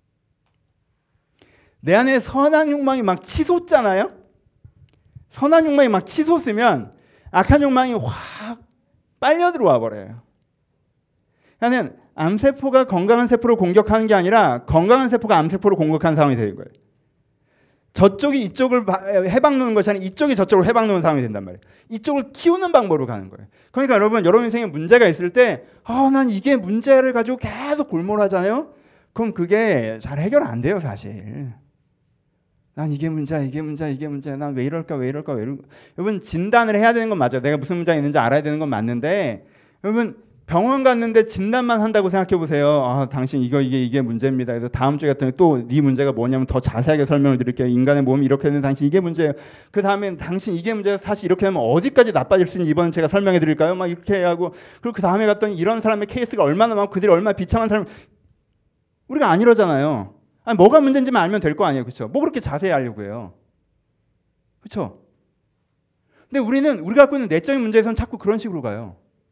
내 안에 선한 욕망이 막 치솟잖아요. 선한 욕망이 막 치솟으면 악한 욕망이 확 빨려 들어와 버려요. 그러니까 암세포가 건강한 세포를 공격하는 게 아니라 건강한 세포가 암세포를 공격하는 상황이 되는 거예요. 저쪽이 이쪽을 해박놓는 것이 아니라 이쪽이 저쪽으로 해박놓는 상황이 된단 말이에요. 이쪽을 키우는 방법으로 가는 거예요. 그러니까 여러분 인생에 문제가 있을 때 난 이게 문제를 가지고 계속 골몰하잖아요. 그럼 그게 잘 해결 안 돼요. 사실. 난 이게 문제야. 난 왜 이럴까. 여러분 진단을 해야 되는 건 맞아요. 내가 무슨 문제가 있는지 알아야 되는 건 맞는데, 여러분 병원 갔는데 진단만 한다고 생각해 보세요. 당신 이게 문제입니다. 그래서 다음 주에 갔더니 또 네 문제가 뭐냐면 더 자세하게 설명을 드릴게요. 인간의 몸이 이렇게 되는 당신 이게 문제예요. 그 다음엔 당신 이게 문제가 사실 이렇게 하면 어디까지 나빠질 수 있는지 이번엔 제가 설명해 드릴까요? 막 이렇게 하고, 그리고 그 다음에 갔더니 이런 사람의 케이스가 얼마나 많고 그들이 얼마나 비참한 사람. 우리가 안 이러잖아요. 뭐가 문제인지만 알면 될 거 아니에요. 그렇죠? 뭐 그렇게 자세히 알려고 해요. 그렇죠? 근데 우리가 갖고 있는 내적인 문제에서는 자꾸 그런 식으로 가요.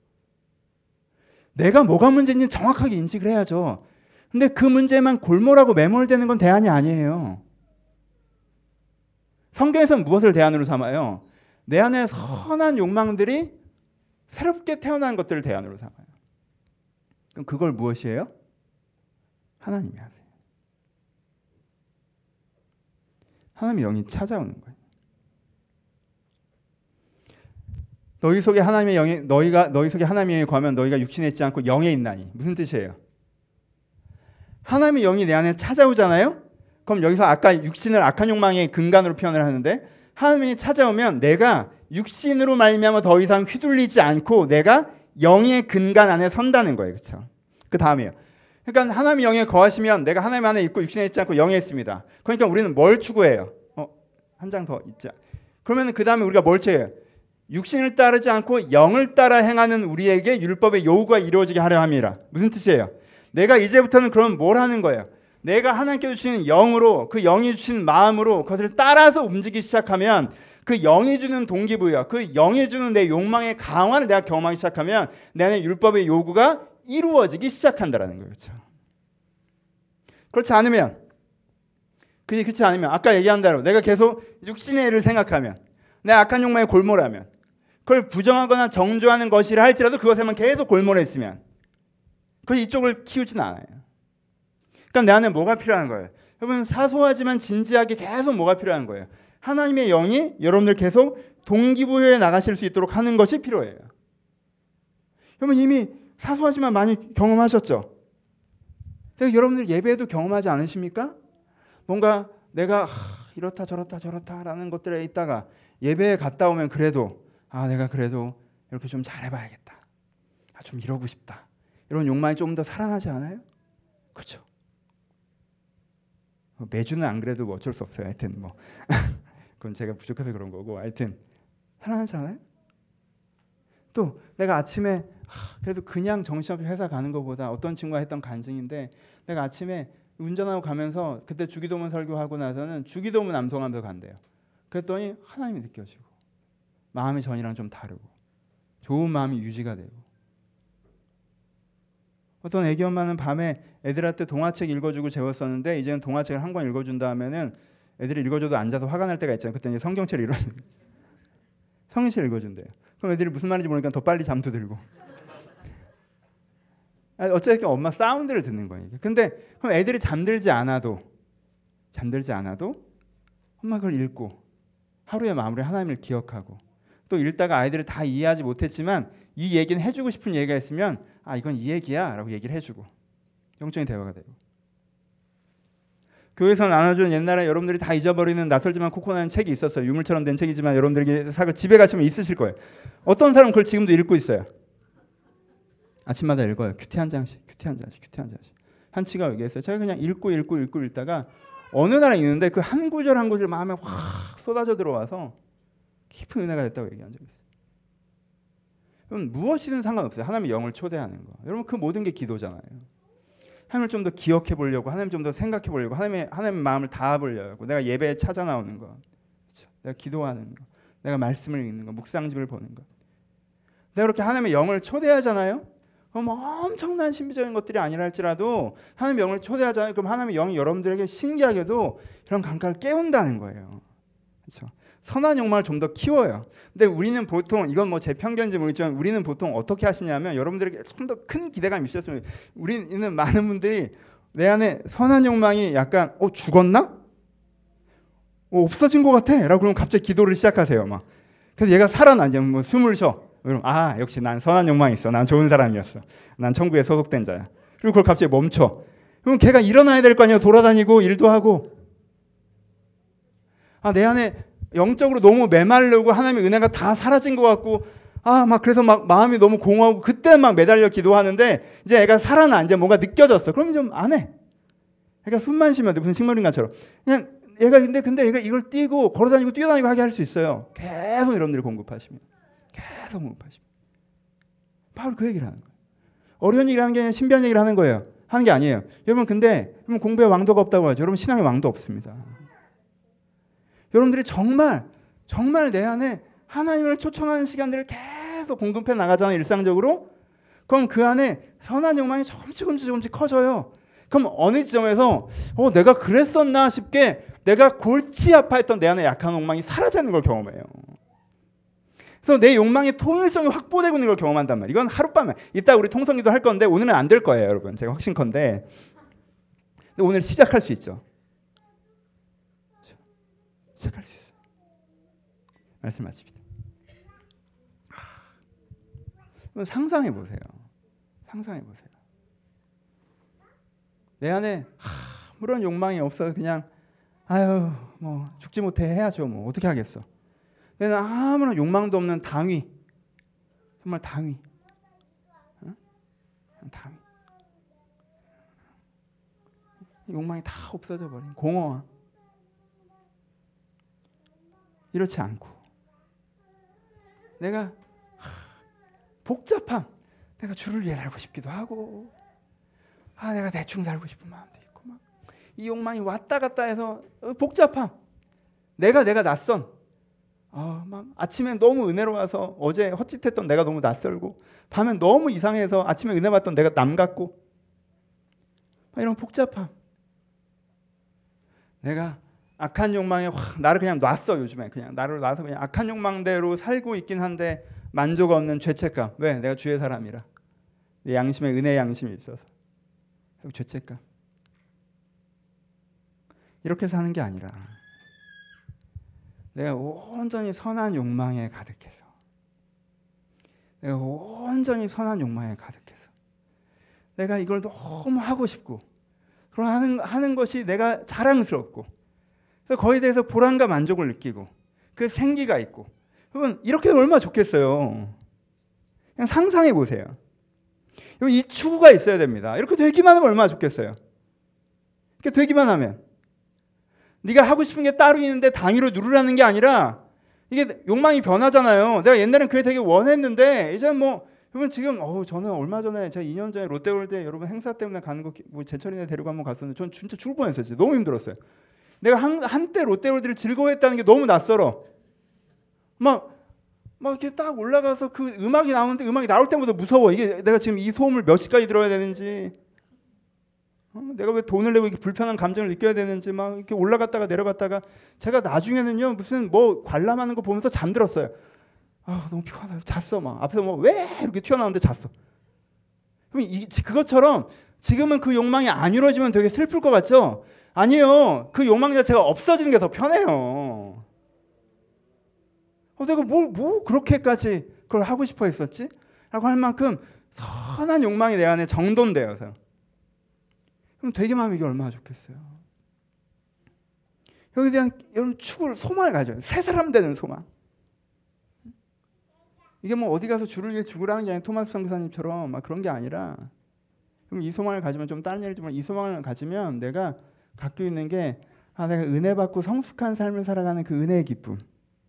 내가 뭐가 문제인지 정확하게 인식을 해야죠. 근데 그 문제만 골몰하고 매몰되는 건 대안이 아니에요. 성경에서는 무엇을 대안으로 삼아요? 내 안에 선한 욕망들이 새롭게 태어난 것들을 대안으로 삼아요. 그럼 그걸 무엇이에요? 하나님이 하세요. 하나님의 영이 찾아오는 거예요. 너희 속에 하나님의 영이 너희 속에 하나님의 영이 거하면 너희가 육신에 있지 않고 영에 있나니. 무슨 뜻이에요? 하나님의 영이 내 안에 찾아오잖아요. 그럼 여기서 아까 육신을 악한 욕망의 근간으로 표현을 하는데 하나님이 찾아오면 내가 육신으로 말미암아 더 이상 휘둘리지 않고 내가 영의 근간 안에 선다는 거예요. 그렇죠? 그 다음이에요. 그러니까 하나님의 영에 거하시면 내가 하나님 안에 있고 육신에 있지 않고 영에 있습니다. 그러니까 우리는 뭘 추구해요? 한 장 더 있자. 그러면 그 다음에 우리가 뭘 추구해요? 육신을 따르지 않고 영을 따라 행하는 우리에게 율법의 요구가 이루어지게 하려 함이라. 무슨 뜻이에요? 내가 이제부터는 그럼 뭘 하는 거예요? 내가 하나님께 주시는 영으로 그 영이 주신 마음으로 그것을 따라서 움직이기 시작하면 그 영이 주는 동기부여, 그 영이 주는 내 욕망의 강화를 내가 경험하기 시작하면 내 안에 율법의 요구가 이루어지기 시작한다라는 거예요. 그렇죠? 그렇지 않으면 아까 얘기한 대로 내가 계속 육신의 일을 생각하면 내 악한 욕망에 골몰하면 그걸 부정하거나 정죄하는 것이라 할지라도 그것에만 계속 골몰했으면 그래서 이쪽을 키우지는 않아요. 그러니까 내 안에 뭐가 필요한 거예요? 여러분 사소하지만 진지하게 계속 뭐가 필요한 거예요? 하나님의 영이 여러분들 계속 동기부여해 나가실 수 있도록 하는 것이 필요해요. 여러분 이미 사소하지만 많이 경험하셨죠? 여러분들 예배에도 경험하지 않으십니까? 뭔가 내가 이렇다 저렇다라는 것들에 있다가 예배에 갔다 오면 그래도 내가 그래도 이렇게 좀 잘해봐야겠다. 좀 이러고 싶다. 이런 욕망이 좀 더 살아나지 않아요? 그렇죠? 매주는 안 그래도 어쩔 수 없어요. 하여튼 그건 제가 부족해서 그런 거고 하여튼 살아나지 않아요? 또 내가 아침에 그래도 그냥 정신없이 회사 가는 것보다 어떤 친구가 했던 간증인데 내가 아침에 운전하고 가면서 그때 주기도문 설교하고 나서는 주기도문 암송하면서 간대요. 그랬더니 하나님이 느껴지고 마음이 전이랑 좀 다르고 좋은 마음이 유지가 되고 어떤 애기 엄마는 밤에 애들한테 동화책 읽어주고 재웠었는데 이제는 동화책을 한 권 읽어준 다음에는 애들이 읽어줘도 앉아서 화가 날 때가 있잖아요. 그때 이제 성경책을 읽어준대요. 그럼 애들이 무슨 말인지 모르니까 더 빨리 잠도 들고 어쨌든 엄마 사운드를 듣는 거예요. 근데 그럼 애들이 잠들지 않아도 엄마 그걸 읽고 하루의 마무리 하나님을 기억하고 또 읽다가 아이들이 다 이해하지 못했지만 이 얘기는 해주고 싶은 얘기가 있으면 이건 이 얘기야 라고 얘기를 해주고 영적인 대화가 되고 교회에서 나눠준 옛날에 여러분들이 다 잊어버리는 낯설지만 코코나는 책이 있었어요. 유물처럼 된 책이지만 여러분들에게 사고 집에 가시면 있으실 거예요. 어떤 사람은 그걸 지금도 읽고 있어요. 아침마다 읽어요. 큐티 한 장씩. 한치가 얘기했어요. 제가 그냥 읽다가 어느 날 읽는데 그 한 구절 한 구절 마음에 확 쏟아져 들어와서 깊은 은혜가 됐다고 얘기한 적이 있어요. 여러분 무엇이든 상관없어요. 하나님의 영을 초대하는 거. 여러분 그 모든 게 기도잖아요. 하나님을 좀 더 기억해 보려고, 하나님 좀 더 생각해 보려고, 하나님의 마음을 닿아 보려고, 내가 예배에 찾아 나오는 거, 그렇죠? 내가 기도하는 거, 내가 말씀을 읽는 거, 묵상집을 보는 거. 내가 그렇게 하나님의 영을 초대하잖아요. 그럼 엄청난 신비적인 것들이 아니라 할지라도 하나님의 영을 초대하잖아요. 그럼 하나님의 영이 여러분들에게 신기하게도 이런 감각을 깨운다는 거예요. 그렇죠? 선한 욕망을 좀 더 키워요. 근데 우리는 보통 이건 제 편견인지 모르겠지만 우리는 보통 어떻게 하시냐면 여러분들에게 좀 더 큰 기대감이 있으셨으면 우리는 많은 분들이 내 안에 선한 욕망이 약간 죽었나? 없어진 것 같아 라고 그러면 갑자기 기도를 시작하세요. 그래서 얘가 살아나 이제 숨을 쉬어. 그럼 역시 난 선한 욕망이 있어. 난 좋은 사람이었어. 난 천국에 소속된 자야. 그리고 그걸 갑자기 멈춰. 그럼 걔가 일어나야 될 거 아니에요. 돌아다니고 일도 하고. 내 안에 영적으로 너무 메마르고 하나님의 은혜가 다 사라진 것 같고 그래서 마음이 너무 공허하고 그때 매달려 기도하는데 이제 애가 살아나 이제 뭔가 느껴졌어. 그럼 좀 안 해. 애가 숨만 쉬면 돼. 무슨 식물인가처럼. 그냥 근데 얘가 이걸 뛰고 걸어다니고 뛰어다니고 하게 할 수 있어요. 계속 여러분들이 공급하시면. 바로 그 얘기를 하는 거예요. 어려운 얘기를 하는 게 아니라 신비한 얘기를 하는 거예요. 하는 게 아니에요. 여러분 근데 공부에 왕도가 없다고 하죠. 여러분 신앙에 왕도 없습니다. 여러분들이 정말 내 안에 하나님을 초청하는 시간들을 계속 공급해 나가잖아요. 일상적으로. 그럼 그 안에 선한 욕망이 조금씩 커져요. 그럼 어느 지점에서 내가 그랬었나 싶게 내가 골치 아파했던 내 안에 약한 욕망이 사라지는 걸 경험해요. 그래서 내 욕망의 통일성이 확보되고 있는 걸 경험한단 말이에요. 이건 하룻밤에 이따 우리 통성기도 할 건데 오늘은 안 될 거예요, 여러분. 제가 확신컨대. 근데 오늘 시작할 수 있죠. 시작할 수 있어요. 말씀 마칩니다. 상상해 보세요. 상상해 보세요. 내 안에 아무런 욕망이 없어서 그냥 아유 뭐 죽지 못해 해야죠. 뭐 어떻게 하겠어. 내는 아무런 욕망도 없는 당위. 정말 당위. 응? 당위. 욕망이 다 없어져 버린 공허함. 이렇지 않고 내가 복잡함. 내가 주를 위해 살고 싶기도 하고 내가 대충 살고 싶은 마음도 있고 막 이 욕망이 왔다 갔다 해서 복잡함. 내가 낯선. 막 아침에 너무 은혜로워서 어제 헛짓했던 내가 너무 낯설고 밤엔 너무 이상해서 아침에 은혜 받던 내가 남 같고 이런 복잡함. 내가 악한 욕망에 나를 그냥 놨어. 요즘에 그냥 나를 놔서 그냥 악한 욕망대로 살고 있긴 한데 만족 없는 죄책감. 왜? 내가 주의 사람이라. 내 양심에 은혜의 양심이 있어서. 죄책감. 이렇게 사는 게 아니라 내가 온전히 선한 욕망에 가득해서 내가 온전히 선한 욕망에 가득해서 내가 이걸 너무 하고 싶고 그럼 하는 것이 내가 자랑스럽고 그래서 거기에 대해서 보람과 만족을 느끼고 그 생기가 있고 여러분 이렇게 얼마나 좋겠어요. 그냥 상상해 보세요. 여러분 이 추구가 있어야 됩니다. 이렇게 되기만 하면 얼마나 좋겠어요. 이렇게 되기만 하면 네가 하고 싶은 게 따로 있는데 당위로 누르라는 게 아니라 이게 욕망이 변하잖아요. 내가 옛날엔 그게 되게 원했는데 이제는 뭐 여러분 지금 저는 얼마 전에 제가 2년 전에 롯데월드 여러분 행사 때문에 가는 거 뭐 제철이네 데리고 한번 갔었는데 전 진짜 죽을 뻔했어요. 진짜 너무 힘들었어요. 내가 한때 롯데월드를 즐거워했다는 게 너무 낯설어. 막 이렇게 딱 올라가서 그 음악이 나오는데 음악이 나올 때마다 무서워. 이게 내가 지금 이 소음을 몇 시까지 들어야 되는지 내가 왜 돈을 내고 이렇게 불편한 감정을 느껴야 되는지 막 이렇게 올라갔다가 내려갔다가 제가 나중에는요 무슨 뭐 관람하는 거 보면서 잠들었어요. 너무 피곤하다. 잤어. 막 앞에서 뭐 왜 이렇게 튀어나오는데 잤어. 그럼 그것처럼 지금은 그 욕망이 안 이루어지면 되게 슬플 것 같죠? 아니에요. 그 욕망 자체가 없어지는 게 더 편해요. 내가 뭐 그렇게까지 그걸 하고 싶어 했었지? 라고 할 만큼 선한 욕망이 내 안에 정돈되어서 그럼 되기만 하면 이게 얼마나 좋겠어요. 여기에 대한 여러분 추구를 소망을 가져요. 새 사람 되는 소망. 이게 뭐 어디 가서 주를 위해 죽으라는 게 아니라 토마스 선교사님처럼 막 그런 게 아니라 그럼 이 소망을 가지면 좀 다른 얘기지만 이 소망을 가지면 내가 갖고 있는 게 내가 은혜 받고 성숙한 삶을 살아가는 그 은혜의 기쁨.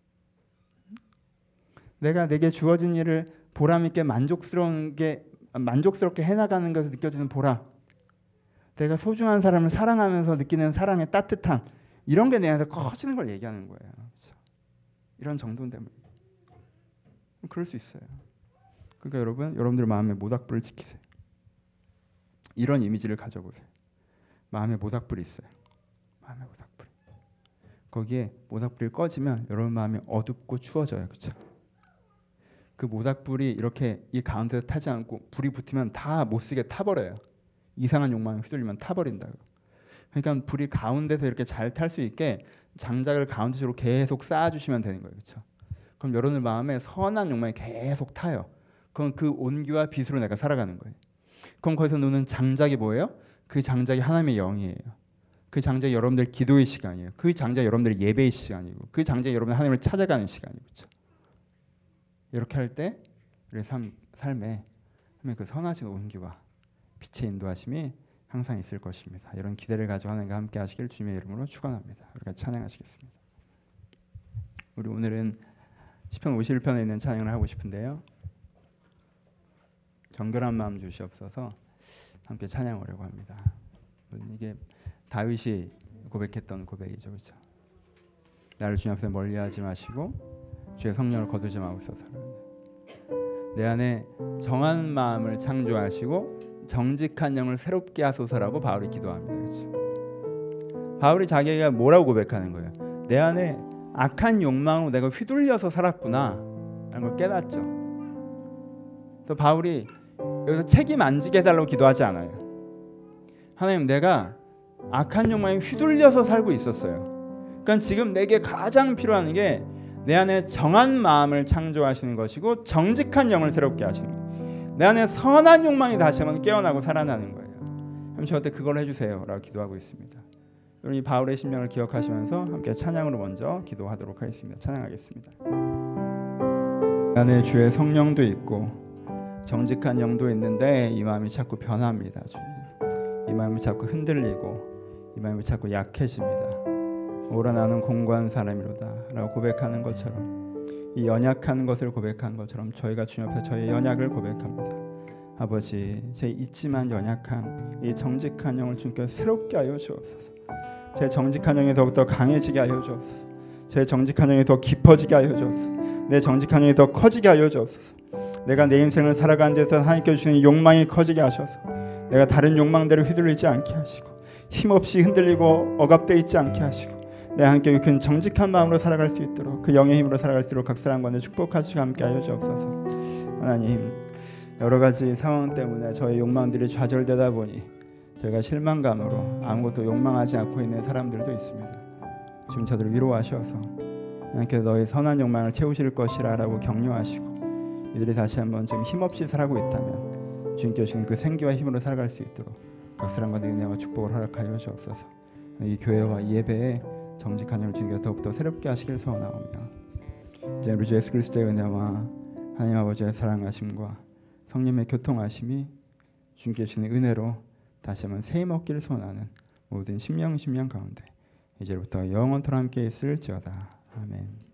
내가 내게 주어진 일을 보람 있게 만족스럽게 해나가는 것에서 느껴지는 보람. 내가 소중한 사람을 사랑하면서 느끼는 사랑의 따뜻함. 이런 게 내 안에서 커지는 걸 얘기하는 거예요. 그렇죠? 이런 정돈됨을. 그럴 수 있어요. 그러니까 여러분들 마음의 모닥불을 지키세요. 이런 이미지를 가져보세요. 마음에 모닥불이 있어요. 마음에 모닥불. 거기에 모닥불이 꺼지면 여러분 마음이 어둡고 추워져요. 그렇죠? 그 모닥불이 이렇게 이 가운데서 타지 않고 불이 붙으면 다 못쓰게 타버려요. 이상한 욕망에 휘둘리면 타버린다고. 그러니까 불이 가운데서 이렇게 잘 탈 수 있게 장작을 가운데 쪽으로 계속 쌓아주시면 되는 거예요. 그렇죠? 그럼 여러분들 마음에 선한 욕망이 계속 타요. 그럼 그 온기와 빛으로 내가 살아가는 거예요. 그럼 거기서 노는 장작이 뭐예요? 그 장작이 하나님의 영이에요. 그 장작이 여러분들 기도의 시간이에요. 그 장작이 여러분들 예배의 시간이고 그 장작이 여러분들 하나님을 찾아가는 시간이고 그렇죠? 이렇게 할 때 우리 삶에 그 선하신 온기와 빛의 인도하심이 항상 있을 것입니다. 이런 기대를 가지고 하나님과 함께 하시길 주님의 이름으로 축원합니다. 우리가 찬양하시겠습니다. 우리 오늘은 시편 51편에 있는 찬양을 하고 싶은데요. 정결한 마음 주시옵소서 함께 찬양하려고 합니다. 이게 다윗이 고백했던 고백이죠. 그렇죠? 나를 주님 앞에 멀리하지 마시고 주의 성령을 거두지 마옵소서. 내 안에 정한 마음을 창조하시고 정직한 영을 새롭게 하소서라고 바울이 기도합니다. 그렇죠? 바울이 자기가 뭐라고 고백하는 거예요? 내 안에 악한 욕망으로 내가 휘둘려서 살았구나. 라는 걸 깨닫죠. 또 바울이 여기서 책임 안 지게 해달라고 기도하지 않아요. 하나님, 내가 악한 욕망에 휘둘려서 살고 있었어요. 그러니까 지금 내게 가장 필요한 게 내 안에 정한 마음을 창조하시는 것이고 정직한 영을 새롭게 하시는 거예요. 내 안에 선한 욕망이 다시 한번 깨어나고 살아나는 거예요. 하나님, 저한테 그걸 해주세요 라고 기도하고 있습니다. 여러분, 이 바울의 심령을 기억하시면서 함께 찬양으로 먼저 기도하도록 하겠습니다. 찬양하겠습니다. 내 안에 주의 성령도 있고 정직한 영도 있는데 이 마음이 자꾸 변합니다. 주님, 이 마음이 자꾸 흔들리고 이 마음이 자꾸 약해집니다. 오라 나는 공고한 사람이로다 라고 고백하는 것처럼, 이 연약한 것을 고백한 것처럼 저희가 주님 앞에 저희의 연약을 고백합니다. 아버지, 제 있지만 연약한 이 정직한 영을 주님께서 새롭게 하여 주옵소서. 제 정직한 영이 더욱더 강해지게 하여 주옵소서. 제 정직한 영이 더 깊어지게 하여 주옵소서. 내 정직한 영이 더 커지게 하여 주옵소서. 내가 내 인생을 살아가는 데서 하나님께 주시는 욕망이 커지게 하셔서 내가 다른 욕망대로 휘둘리지 않게 하시고 힘없이 흔들리고 억압되어 있지 않게 하시고 내 함께 그 정직한 마음으로 살아갈 수 있도록, 그 영의 힘으로 살아갈 수 있도록 각 사람과 내 축복하시고 함께 하여 주옵소서. 하나님, 여러 가지 상황 때문에 저의 욕망들이 좌절되다 보니 저희가 실망감으로 아무것도 욕망하지 않고 있는 사람들도 있습니다. 지금 저들을 위로하셔서 하나님께서 너의 선한 욕망을 채우실 것이라 라고 격려하시고 이들이 다시 한번 지금 힘없이 살아가고 있다면 주님께 주신 그 생기와 힘으로 살아갈 수 있도록 각 사람과 내 은혜와 축복을 허락하여 주옵소서. 이 교회와 이 예배에 정직한 영을 주님께서 더욱더 새롭게 하시길 소원하오며, 이제 우리 주 예수 그리스도의 은혜와 하나님 아버지의 사랑하심과 성령의 교통하심이 주님께 주시는 은혜로 다시 한번 세임 얻기를 소원하는 모든 심령 가운데 이제부터 영원토록 함께 있을지어다. 아멘.